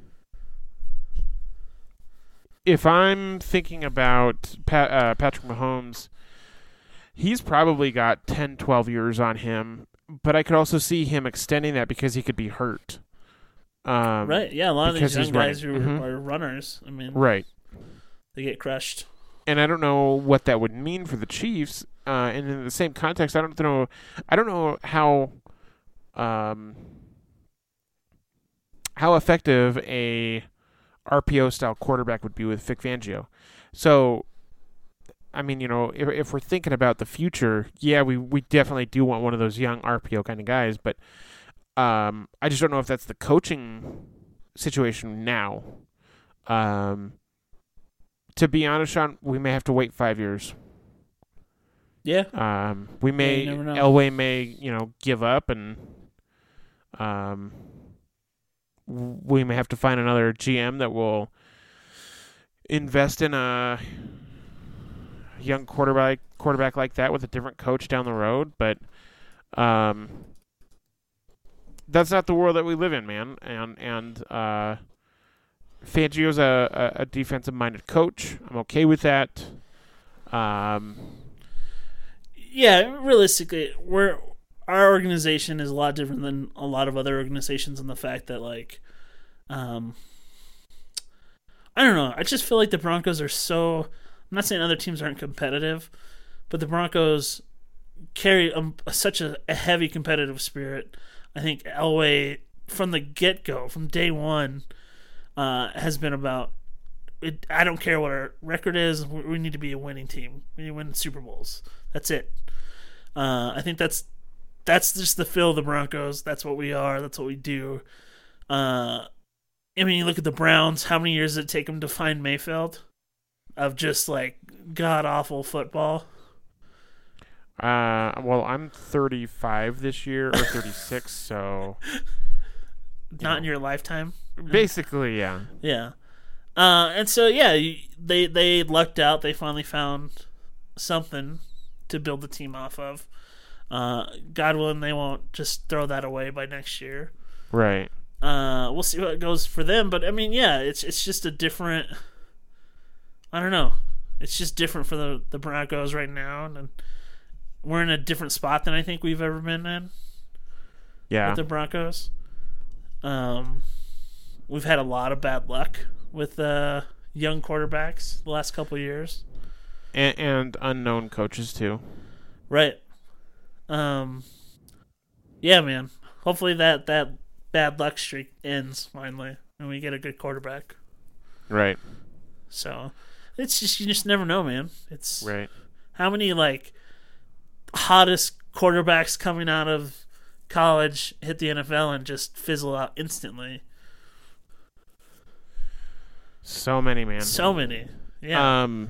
if I'm thinking about Pat, uh, Patrick Mahomes, he's probably got ten, twelve years on him, but I could also see him extending that because he could be hurt. Um, Right? Yeah, a lot of these because young he's guys who running. Mhm. are runners. I mean, Right. they get crushed. And I don't know what that would mean for the Chiefs. Uh, and in the same context, I don't know. I don't know how, um, how effective a R P O style quarterback would be with Vic Fangio. So, I mean, you know, if if we're thinking about the future, yeah, we we definitely do want one of those young R P O kind of guys. But um, I just don't know if that's the coaching situation now. Um. To be honest, Sean, we may have to wait five years. Yeah. Um, we may you never know. Elway may you know give up, and um, w- we may have to find another G M that will invest in a young quarterback quarterback like that with a different coach down the road. But um, that's not the world that we live in, man. And and uh. Fangio's a, a, a defensive-minded coach. I'm okay with that. Um, Yeah, realistically, we're our organization is a lot different than a lot of other organizations in the fact that, like, um, I don't know. I just feel like the Broncos are so. I'm not saying other teams aren't competitive, but the Broncos carry a, such a, a heavy competitive spirit. I think Elway, from the get-go, from day one, uh, has been about. It, I don't care what our record is. We, we need to be a winning team. We need to win Super Bowls. That's it. Uh, I think that's that's just the feel of the Broncos. That's what we are. That's what we do. Uh, I mean, you look at the Browns. How many years did it take them to find Mayfield? Of just like god awful football. uh, well, I'm thirty-five this year, or thirty-six, so Not in your lifetime. basically, yeah. Yeah. Uh, and so yeah, you- they they lucked out. They finally found something to build the team off of. Uh, God willing, they won't just throw that away by next year. Right. Uh, we'll see what goes for them, but I mean, yeah, it's it's just a different. I don't know. It's just different for the the Broncos right now, and we're in a different spot than I think we've ever been in Yeah. with the Broncos. Um, we've had a lot of bad luck with uh, young quarterbacks the last couple of years. And, and unknown coaches, too. Right. Um. Yeah, man. Hopefully that, that bad luck streak ends finally, and we get a good quarterback. Right. So it's just you just never know, man. It's Right. how many like hottest quarterbacks coming out of college hit the N F L and just fizzle out instantly. So many, man. So many. Yeah. Um.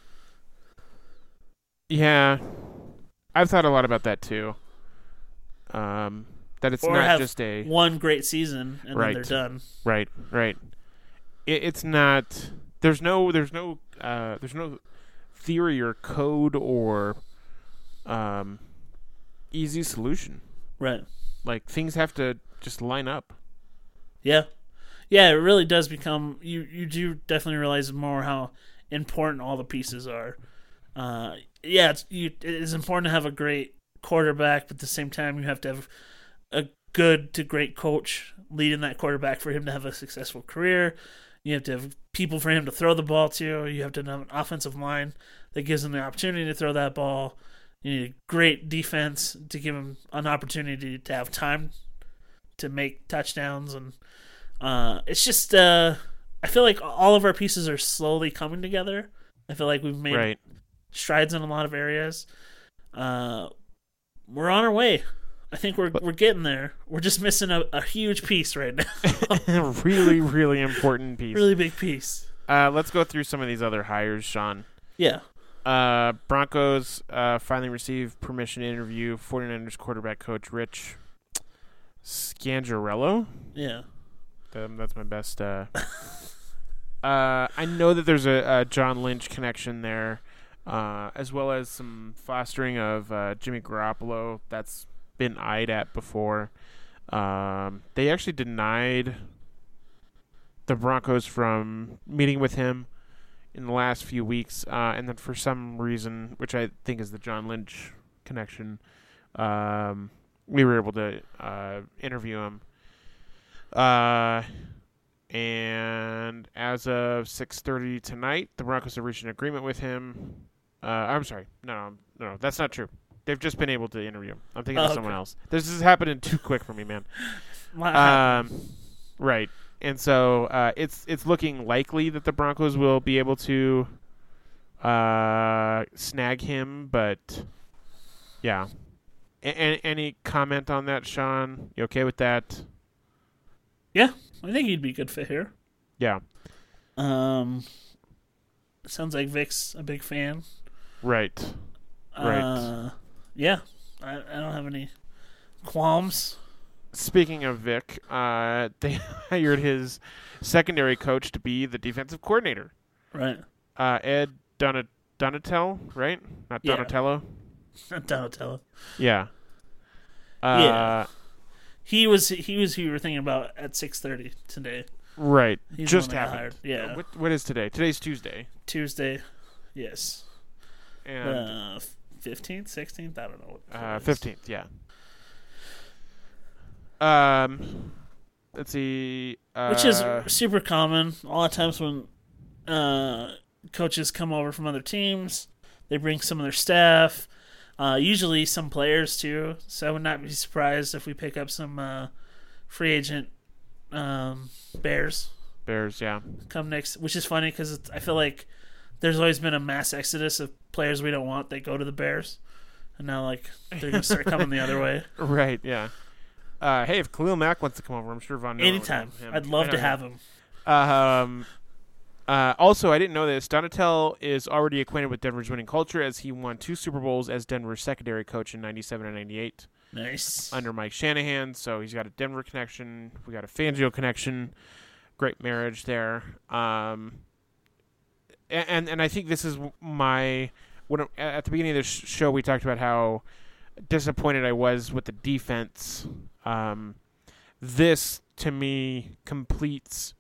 Yeah, I've thought a lot about that too. Um, that it's or not have just a one great season and Right. then they're done. right, right. It, it's not. There's no. There's no. Uh, there's no theory or code or um, easy solution. Right. Like things have to just line up. Yeah. Yeah, it really does become you you do definitely realize more how important all the pieces are. Uh, yeah, it's you it is important to have a great quarterback, but at the same time you have to have a good to great coach leading that quarterback for him to have a successful career. You have to have people for him to throw the ball to. You have to have an offensive line that gives him the opportunity to throw that ball. You need a great defense to give him an opportunity to have time to make touchdowns. And uh, it's just, uh, I feel like all of our pieces are slowly coming together. I feel like we've made Right. strides in a lot of areas. Uh, we're on our way. I think we're we're getting there. We're just missing a, a huge piece right now. really, really important piece. Really big piece. Uh, let's go through some of these other hires, Sean. Yeah. Uh, Broncos uh, finally received permission to interview 49ers quarterback coach Rich Scangarello. Yeah. Um, that's my best. Uh, uh, I know that there's a, a John Lynch connection there, uh, as well as some fostering of uh, Jimmy Garoppolo. That's been eyed at before. Um, they actually denied the Broncos from meeting with him in the last few weeks, uh, and then for some reason, which I think is the John Lynch connection, um, we were able to uh, interview him. Uh, and as of six thirty tonight, the Broncos have reached an agreement with him. Uh, I'm sorry, no, no, no, that's not true. They've just been able to interview him. I'm thinking Oh, of okay. someone else. This is happening too quick for me, man. What Um, right. And so uh, it's it's looking likely that the Broncos will be able to uh, snag him, but yeah. A- a- any comment on that, Sean? You okay with that? Yeah, I think he'd be a good fit here. Yeah. Um, sounds like Vic's a big fan. Right. Right. Uh, yeah, I, I don't have any qualms. Speaking of Vic, uh, they hired his secondary coach to be the defensive coordinator. Right. Uh, Ed Donat- Donatello, right? Not Yeah. Donatello? Donatello. Yeah. Uh, Yeah. He was he was who you were thinking about at six thirty today. Right. He's Just the one that got happened. hired. Yeah. What, what is today? Today's Tuesday. Tuesday. Yes. And Uh, fifteenth, sixteenth. I don't know. What uh, it is. fifteenth, yeah. Um, let's see. Uh, Which is super common. A lot of times when uh, coaches come over from other teams, they bring some of their staff. Uh, usually some players too. So I would not be surprised if we pick up some uh, free agent um, Bears Bears, yeah. come next. Which is funny because I feel like there's always been a mass exodus of players we don't want that go to the Bears, and now like they're gonna start coming the other way. Right, yeah. Uh, hey, if Khalil Mack wants to come over, I'm sure Von Miller would Anytime, have him. I'd love I to know. have him. Um, uh, also, I didn't know this. Donatel is already acquainted with Denver's winning culture as he won two Super Bowls as Denver's secondary coach in ninety-seven and ninety-eight Nice. under Mike Shanahan. So he's got a Denver connection. We got a Fangio connection. Great marriage there. Um, a- and and I think this is my when at the beginning of the sh- show we talked about how disappointed I was with the defense. Um, this to me completes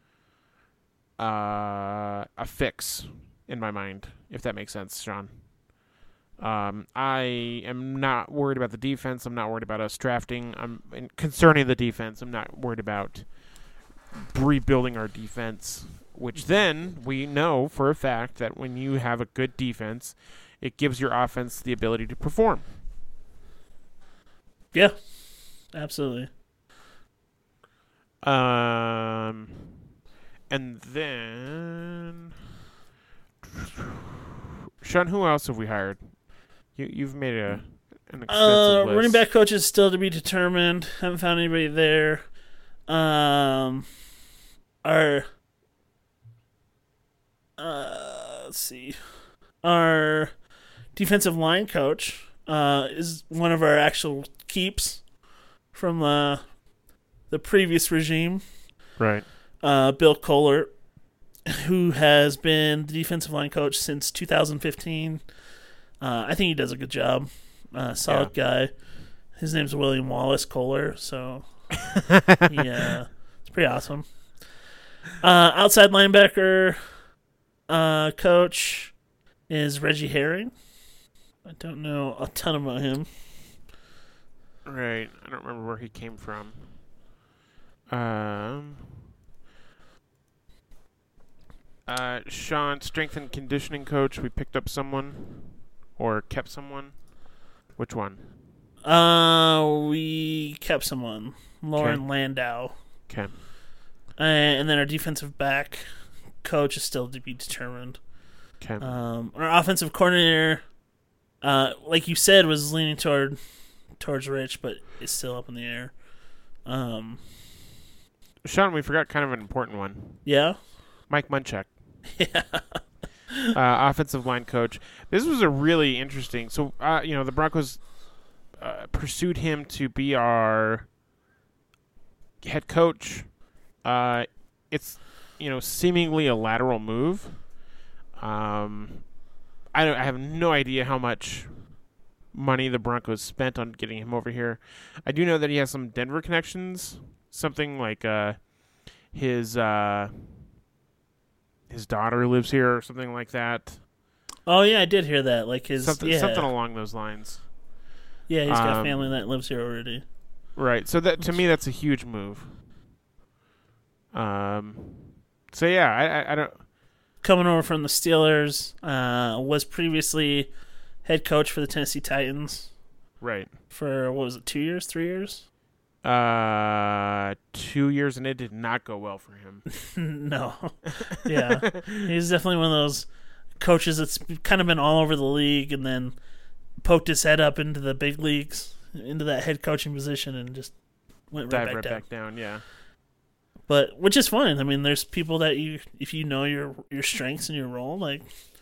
uh, a fix in my mind, if that makes sense, Sean. Um, I am not worried about the defense. I'm not worried about us drafting. I'm and concerning the defense. I'm not worried about rebuilding our defense, which then we know for a fact that when you have a good defense, it gives your offense the ability to perform. Yeah, absolutely. Um, and then, Sean, who else have we hired? You you've made a an extensive Uh, list. running back coach is still to be determined. Haven't found anybody there. Um, our uh, let's see, our defensive line coach uh is one of our actual keeps from uh, the previous regime. Right. Uh, Bill Kohler, who has been the defensive line coach since two thousand fifteen. Uh, I think he does a good job. Uh, solid guy. His name's William Wallace Kohler, so yeah, it's pretty awesome. Uh, outside linebacker uh, coach is Reggie Herring. I don't know a ton about him. Right. I don't remember where he came from. Um. Uh, Sean, strength and conditioning coach. We picked up someone, or kept someone. Which one? Uh, we kept someone, Lauren Okay. Landau. Okay. Uh, and then our defensive back coach is still to be determined. Okay. Um, our offensive coordinator, uh, like you said, was leaning toward towards Rich, but is still up in the air. Um, Sean, we forgot kind of an important one. yeah, Mike Munchak. yeah. uh, offensive line coach. This was a really interesting. So, uh, you know, the Broncos uh, pursued him to be our head coach. Uh, it's, you know, seemingly a lateral move. Um, I don't. I have no idea how much money the Broncos spent on getting him over here. I do know that he has some Denver connections. Something like uh, his uh, his daughter lives here, or something like that. Oh yeah, I did hear that. Like his something, yeah. something along those lines. Yeah, he's got um, family that lives here already. Right. So that to me, that's a huge move. Um. So yeah, I I, I don't. Coming over from the Steelers, uh, was previously head coach for the Tennessee Titans. Right. For what was it, two years, three years? Uh, two years, and it did not go well for him. No. Yeah. He's definitely one of those coaches that's kind of been all over the league and then poked his head up into the big leagues, into that head coaching position, and just went right, Dive back, right down. back down. Yeah. But which is fine. I mean, there's people that you, if you know your your strengths and your role, like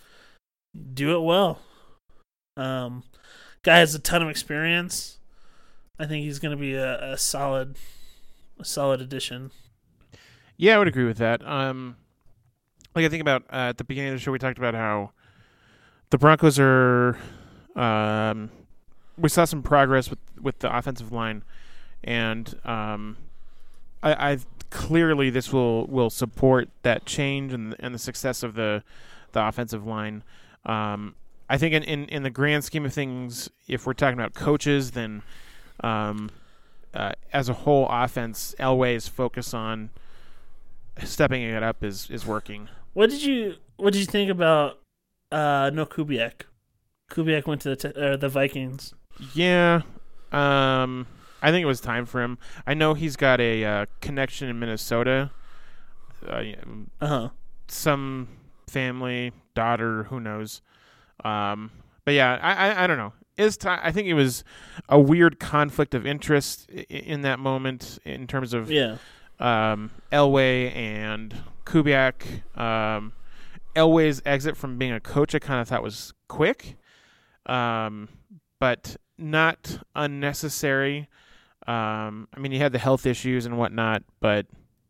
do it well. Um, guy has a ton of experience. I think he's going to be a, a solid, a solid addition. Yeah, I would agree with that. Um, like I think about uh, at the beginning of the show, we talked about how the Broncos are. Um, we saw some progress with with the offensive line, and um, I, I've. Clearly, this will, will support that change and and the success of the the offensive line. Um, I think in, in, in the grand scheme of things, if we're talking about coaches, then um, uh, as a whole offense, Elway's focus on stepping it up is, is working. What did you What did you think about uh, no Kubiak? Kubiak went to the t- uh, the Vikings. Yeah. Um. I think it was time for him. I know he's got a uh, connection in Minnesota. Uh huh. Some family, daughter, who knows. Um, but yeah, I, I, I don't know. Is time? I think it was a weird conflict of interest in, in that moment in terms of yeah. um, Elway and Kubiak. Um, Elway's exit from being a coach, I kind of thought was quick, um, but not unnecessary. Um, I mean, he had the health issues and whatnot, but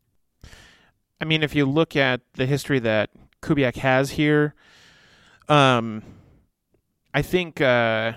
I mean, if you look at the history that Kubiak has here, um, I think uh,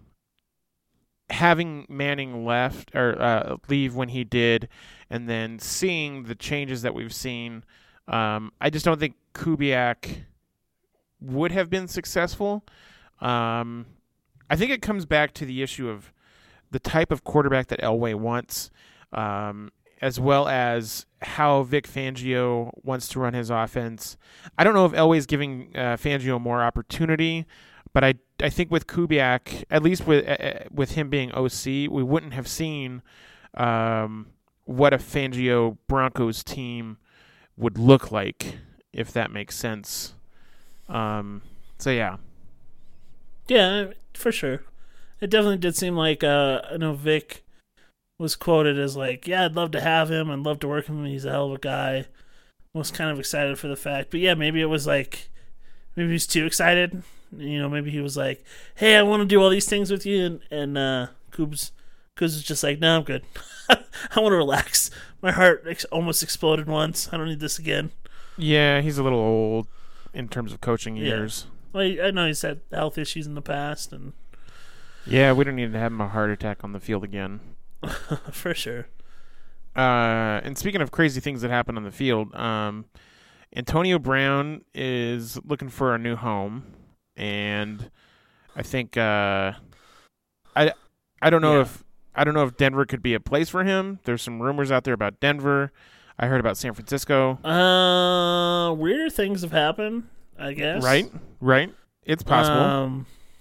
having Manning left or uh, leave when he did, and then seeing the changes that we've seen, um, I just don't think Kubiak would have been successful. Um, I think it comes back to the issue of the type of quarterback that Elway wants, um, as well as how Vic Fangio wants to run his offense. I don't know if Elway's giving uh, Fangio more opportunity, but I I think with Kubiak, at least with uh, with him being O C, we wouldn't have seen um, what a Fangio Broncos team would look like, if that makes sense. Um, so yeah. Yeah, for sure. It definitely did seem like, uh, I know Vic was quoted as like, yeah, I'd love to have him. I'd love to work with him. He's a hell of a guy. Was kind of excited for the fact. But yeah, maybe it was like, maybe he's too excited. You know, maybe he was like, hey, I want to do all these things with you. And, and uh, Coobs, Coobs was just like, no, I'm good. I want to relax. My heart ex- almost exploded once. I don't need this again. Yeah, he's a little old in terms of coaching Yeah. years. Well, I know he's had health issues in the past. and Yeah, we don't need to have him a heart attack on the field again. For sure. Uh, and speaking of crazy things that happen on the field, um, Antonio Brown is looking for a new home, and I think uh, I I don't know Yeah. if I don't know if Denver could be a place for him. There's some rumors out there about Denver. I heard about San Francisco. Uh, weirder things have happened, I guess. Right, right. It's possible. Um,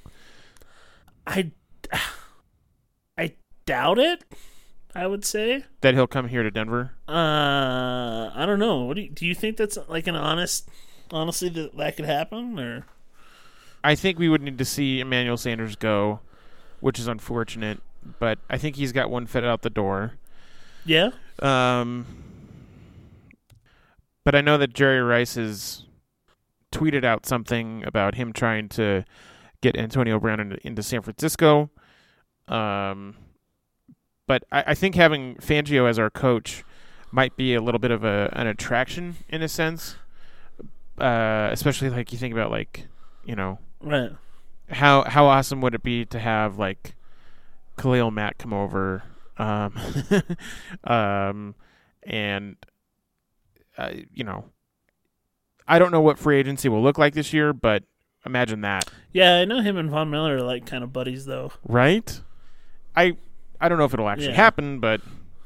I, I doubt it. I would say. that he'll come here to Denver. Uh, I don't know. What do you, do you think that's like an honest, honestly that that could happen or? I think we would need to see Emmanuel Sanders go, which is unfortunate. But I think he's got one foot out the door. Yeah. Um, but I know that Jerry Rice is tweeted out something about him trying to get Antonio Brown into, into San Francisco. Um, but I, I think having Fangio as our coach might be a little bit of a an attraction in a sense, uh, especially like you think about like you know Right. how how awesome would it be to have like Khalil Mack come over, um, um, and uh, you know, I don't know what free agency will look like this year, but imagine that, Yeah, I know him and Von Miller are like kind of buddies though. right? I I don't know if it'll actually Yeah. happen, but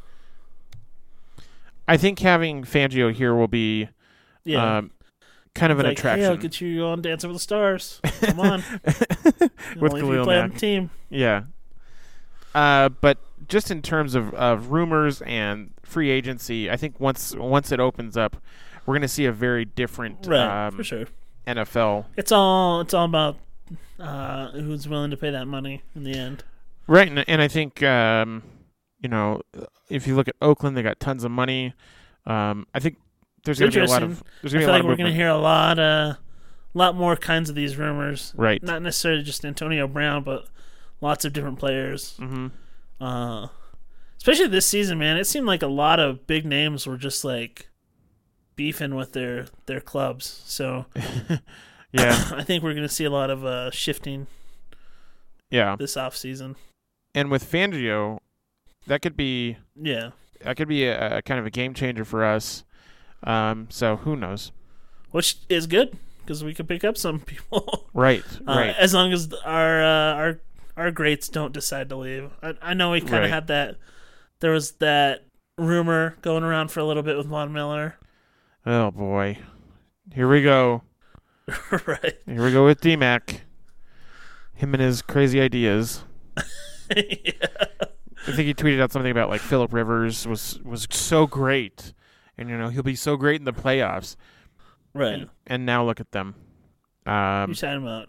I think having Fangio here will be Yeah. um, kind of an like, attraction. Hey, I'll get you on Dancing with the Stars. Come on. With Only if you Khalil play on Mack. the team. Yeah. Uh, but just in terms of, of rumors and free agency, I think once once it opens up, we're going to see a very different Right, um, for sure. N F L. It's all it's all about uh, who's willing to pay that money in the end. Right, and, and I think, um, you know, if you look at Oakland, they got tons of money. Um, I think there's going to be a lot of there's I going to be feel a lot like of we're going to movement. hear a lot, uh, lot more kinds of these rumors. Right. Not necessarily just Antonio Brown, but lots of different players. Mm-hmm. Uh, especially this season, man. It seemed like a lot of big names were just like beefing with their their clubs. So Yeah, I think we're going to see a lot of uh, shifting yeah. this off season. And with Fangio, that could be Yeah. that could be a, a kind of a game changer for us. Um, so who knows? Which is good because we could pick up some people. Right, Uh, right. As long as our uh, our our greats don't decide to leave. I, I know we kind of Right. had that. There was that rumor going around for a little bit with Von Miller. Oh boy, here we go. Right. Here we go with D-Mac. Him and his crazy ideas. Yeah. I think he tweeted out something about like Phillip Rivers was was so great, and you know he'll be so great in the playoffs. Right. And, and now look at them. You're Um, talking about.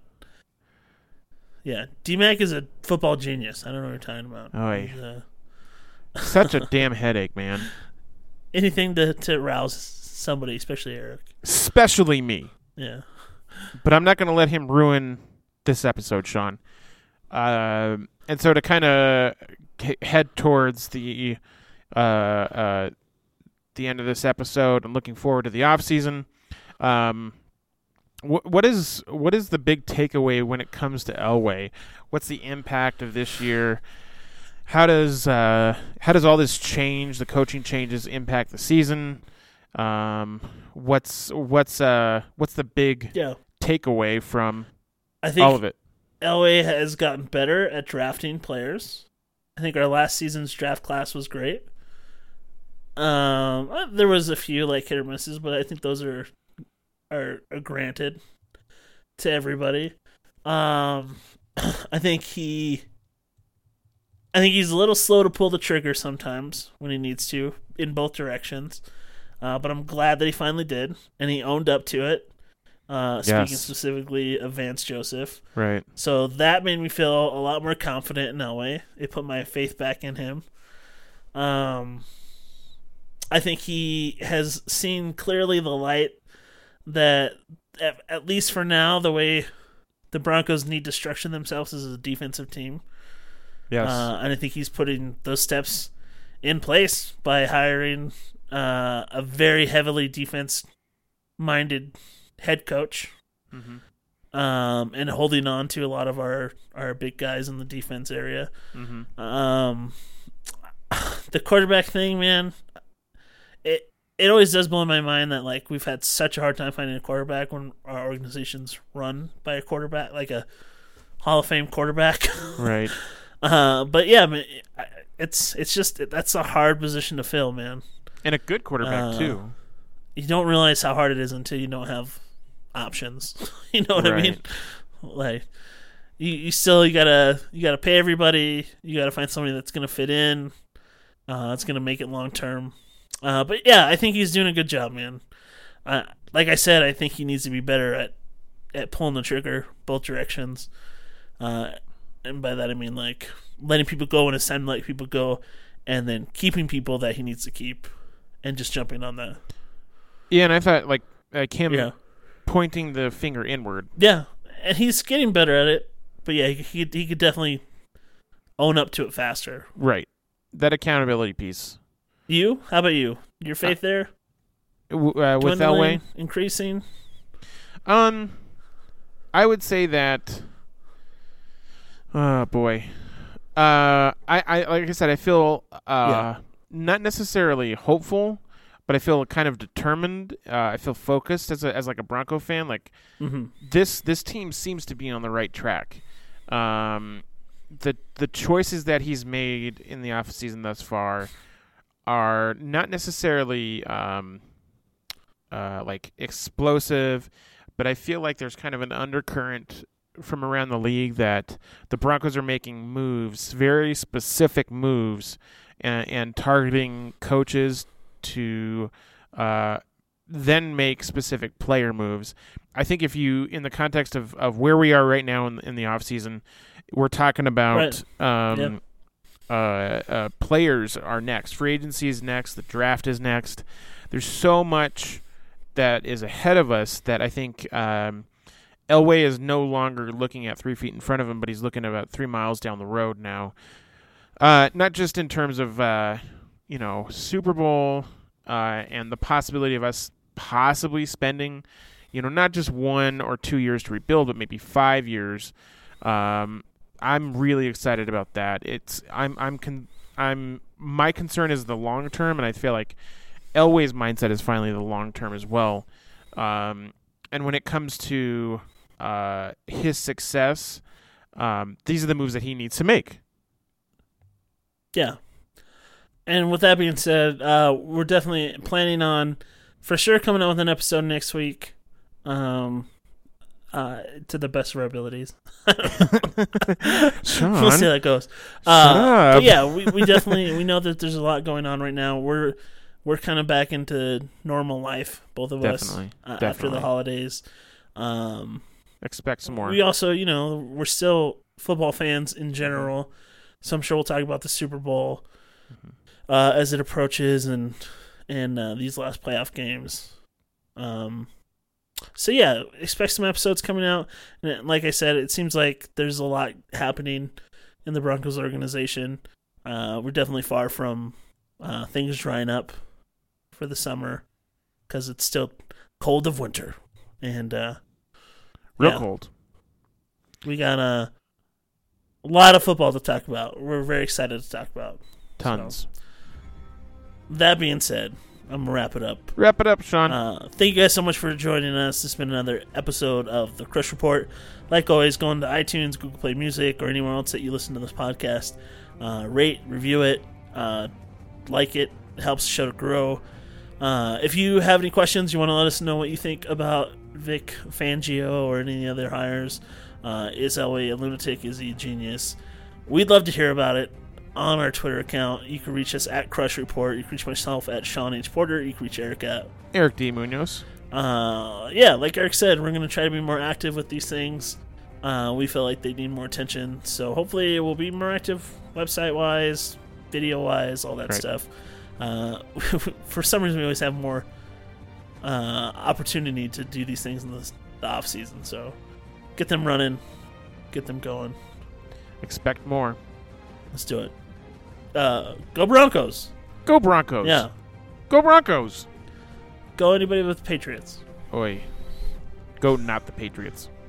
Yeah, D-Mac is a football genius. I don't know what you're talking about. Oh, He's, uh, such a damn headache, man. anything to, to rouse somebody, especially Eric. Especially me. Yeah. But I'm not going to let him ruin this episode, Sean. Um, and so to kind of head towards the uh, uh, the end of this episode and looking forward to the off season, um, wh- what is what is the big takeaway when it comes to Elway? What's the impact of this year? How does uh, how does all this change, the coaching changes, impact the season? Um, what's what's uh what's the big Yeah. takeaway from I think all of it? Elway has gotten better at drafting players. I think our last season's draft class was great. Um, uh, there was a few like hit or misses, but I think those are are, are granted to everybody. Um, I think he, I think he's a little slow to pull the trigger sometimes when he needs to in both directions. Uh, but I'm glad that he finally did, and he owned up to it. Uh, speaking Yes. specifically of Vance Joseph. Right. So that made me feel a lot more confident in Elway. It put my faith back in him. Um, I think he has seen clearly the light that, at, at least for now, the way the Broncos need to structure themselves as a defensive team. Yes. Uh, and I think he's putting those steps in place by hiring uh, a very heavily defense-minded head coach. mm-hmm. Um, and holding on to a lot of our, our big guys in the defense area. Mm-hmm. Um, the quarterback thing, man, it it always does blow my mind that like we've had such a hard time finding a quarterback when our organization's run by a quarterback, like a Hall of Fame quarterback. Right. Uh, but yeah, I mean, it's it's just that's a hard position to fill, man. And a good quarterback Uh, too. You don't realize how hard it is until you don't have options. You know what I mean? Right. Like you, you still you gotta you gotta pay everybody. You gotta find somebody that's gonna fit in. Uh, that's gonna make it long term. Uh, but yeah, I think he's doing a good job, man. Uh, like I said, I think he needs to be better at at pulling the trigger both directions. Uh, and by that I mean like letting people go when it's time to let people go, and then keeping people that he needs to keep, and just jumping on that. Yeah, and I thought like uh, Kim Yeah. pointing the finger inward. Yeah, and he's getting better at it. But yeah, he he could definitely own up to it faster. Right. That accountability piece. You? How about you? Your faith uh, there? W- uh, with Elway? Increasing? Um, I would say that. Oh boy, uh, I, I like I said, I feel uh, yeah. not necessarily hopeful, but I feel kind of determined. Uh, I feel focused as a as like a Bronco fan. Like mm-hmm. this this team seems to be on the right track. Um, the the choices that he's made in the offseason thus far are not necessarily um, uh, like explosive, but I feel like there's kind of an undercurrent from around the league that the Broncos are making moves, very specific moves, and, and targeting coaches to uh, then make specific player moves. I think if you, in the context of, of where we are right now in, in the offseason, we're talking about right. um, yep. uh, uh, players are next. Free agency is next. The draft is next. There's so much that is ahead of us that I think um, Elway is no longer looking at three feet in front of him, but he's looking about three miles down the road now. Uh, not just in terms of, uh, you know, Super Bowl uh, and the possibility of us possibly spending, you know, not just one or two years to rebuild, but maybe five years. Um, I'm really excited about that. It's I'm I'm con- I'm my concern is the long term, and I feel like Elway's mindset is finally the long term as well. Um, and when it comes to uh, his success, um, these are the moves that he needs to make. Yeah. And with that being said, uh, we're definitely planning on for sure coming out with an episode next week. Um, uh, to the best of our abilities. Sean, we'll see how that goes. Uh, but yeah, we, we definitely we know that there's a lot going on right now. We're we're kind of back into normal life, both of definitely, us, uh, definitely. after the holidays. Um, Expect some more. We also, you know, we're still football fans in general, mm-hmm. so I'm sure we'll talk about the Super Bowl mm-hmm. uh, as it approaches and and uh, these last playoff games. Um. So yeah, expect some episodes coming out. And like I said, it seems like there's a lot happening in the Broncos organization. Uh, we're definitely far from uh, things drying up for the summer because it's still cold of winter, and uh, real yeah, cold. We got a, a lot of football to talk about. We're very excited to talk about. Tons. So, that being said, I'm going to wrap it up. Wrap it up, Sean. Uh, thank you guys so much for joining us. This has been another episode of The Crush Report. Like always, go into iTunes, Google Play Music, or anywhere else that you listen to this podcast. Uh, rate, review it, uh, like it. It helps the show to grow. Uh, if you have any questions, you want to let us know what you think about Vic Fangio or any other hires. Uh, is Elway a lunatic? Is he a genius? We'd love to hear about it. On our Twitter account, you can reach us at Crush Report. You can reach myself at Sean H. Porter. You can reach Eric at Eric D. Munoz. Uh, yeah, like Eric said, we're going to try to be more active with these things. Uh, we feel like they need more attention, so hopefully we'll be more active website-wise, video-wise, all that right. stuff. Uh, for some reason, we always have more uh, opportunity to do these things in the, the off-season, so get them running, get them going. Expect more. Let's do it. Uh, go Broncos. Go Broncos. Yeah. Go Broncos. Go anybody with the Patriots. Oi. Go not the Patriots.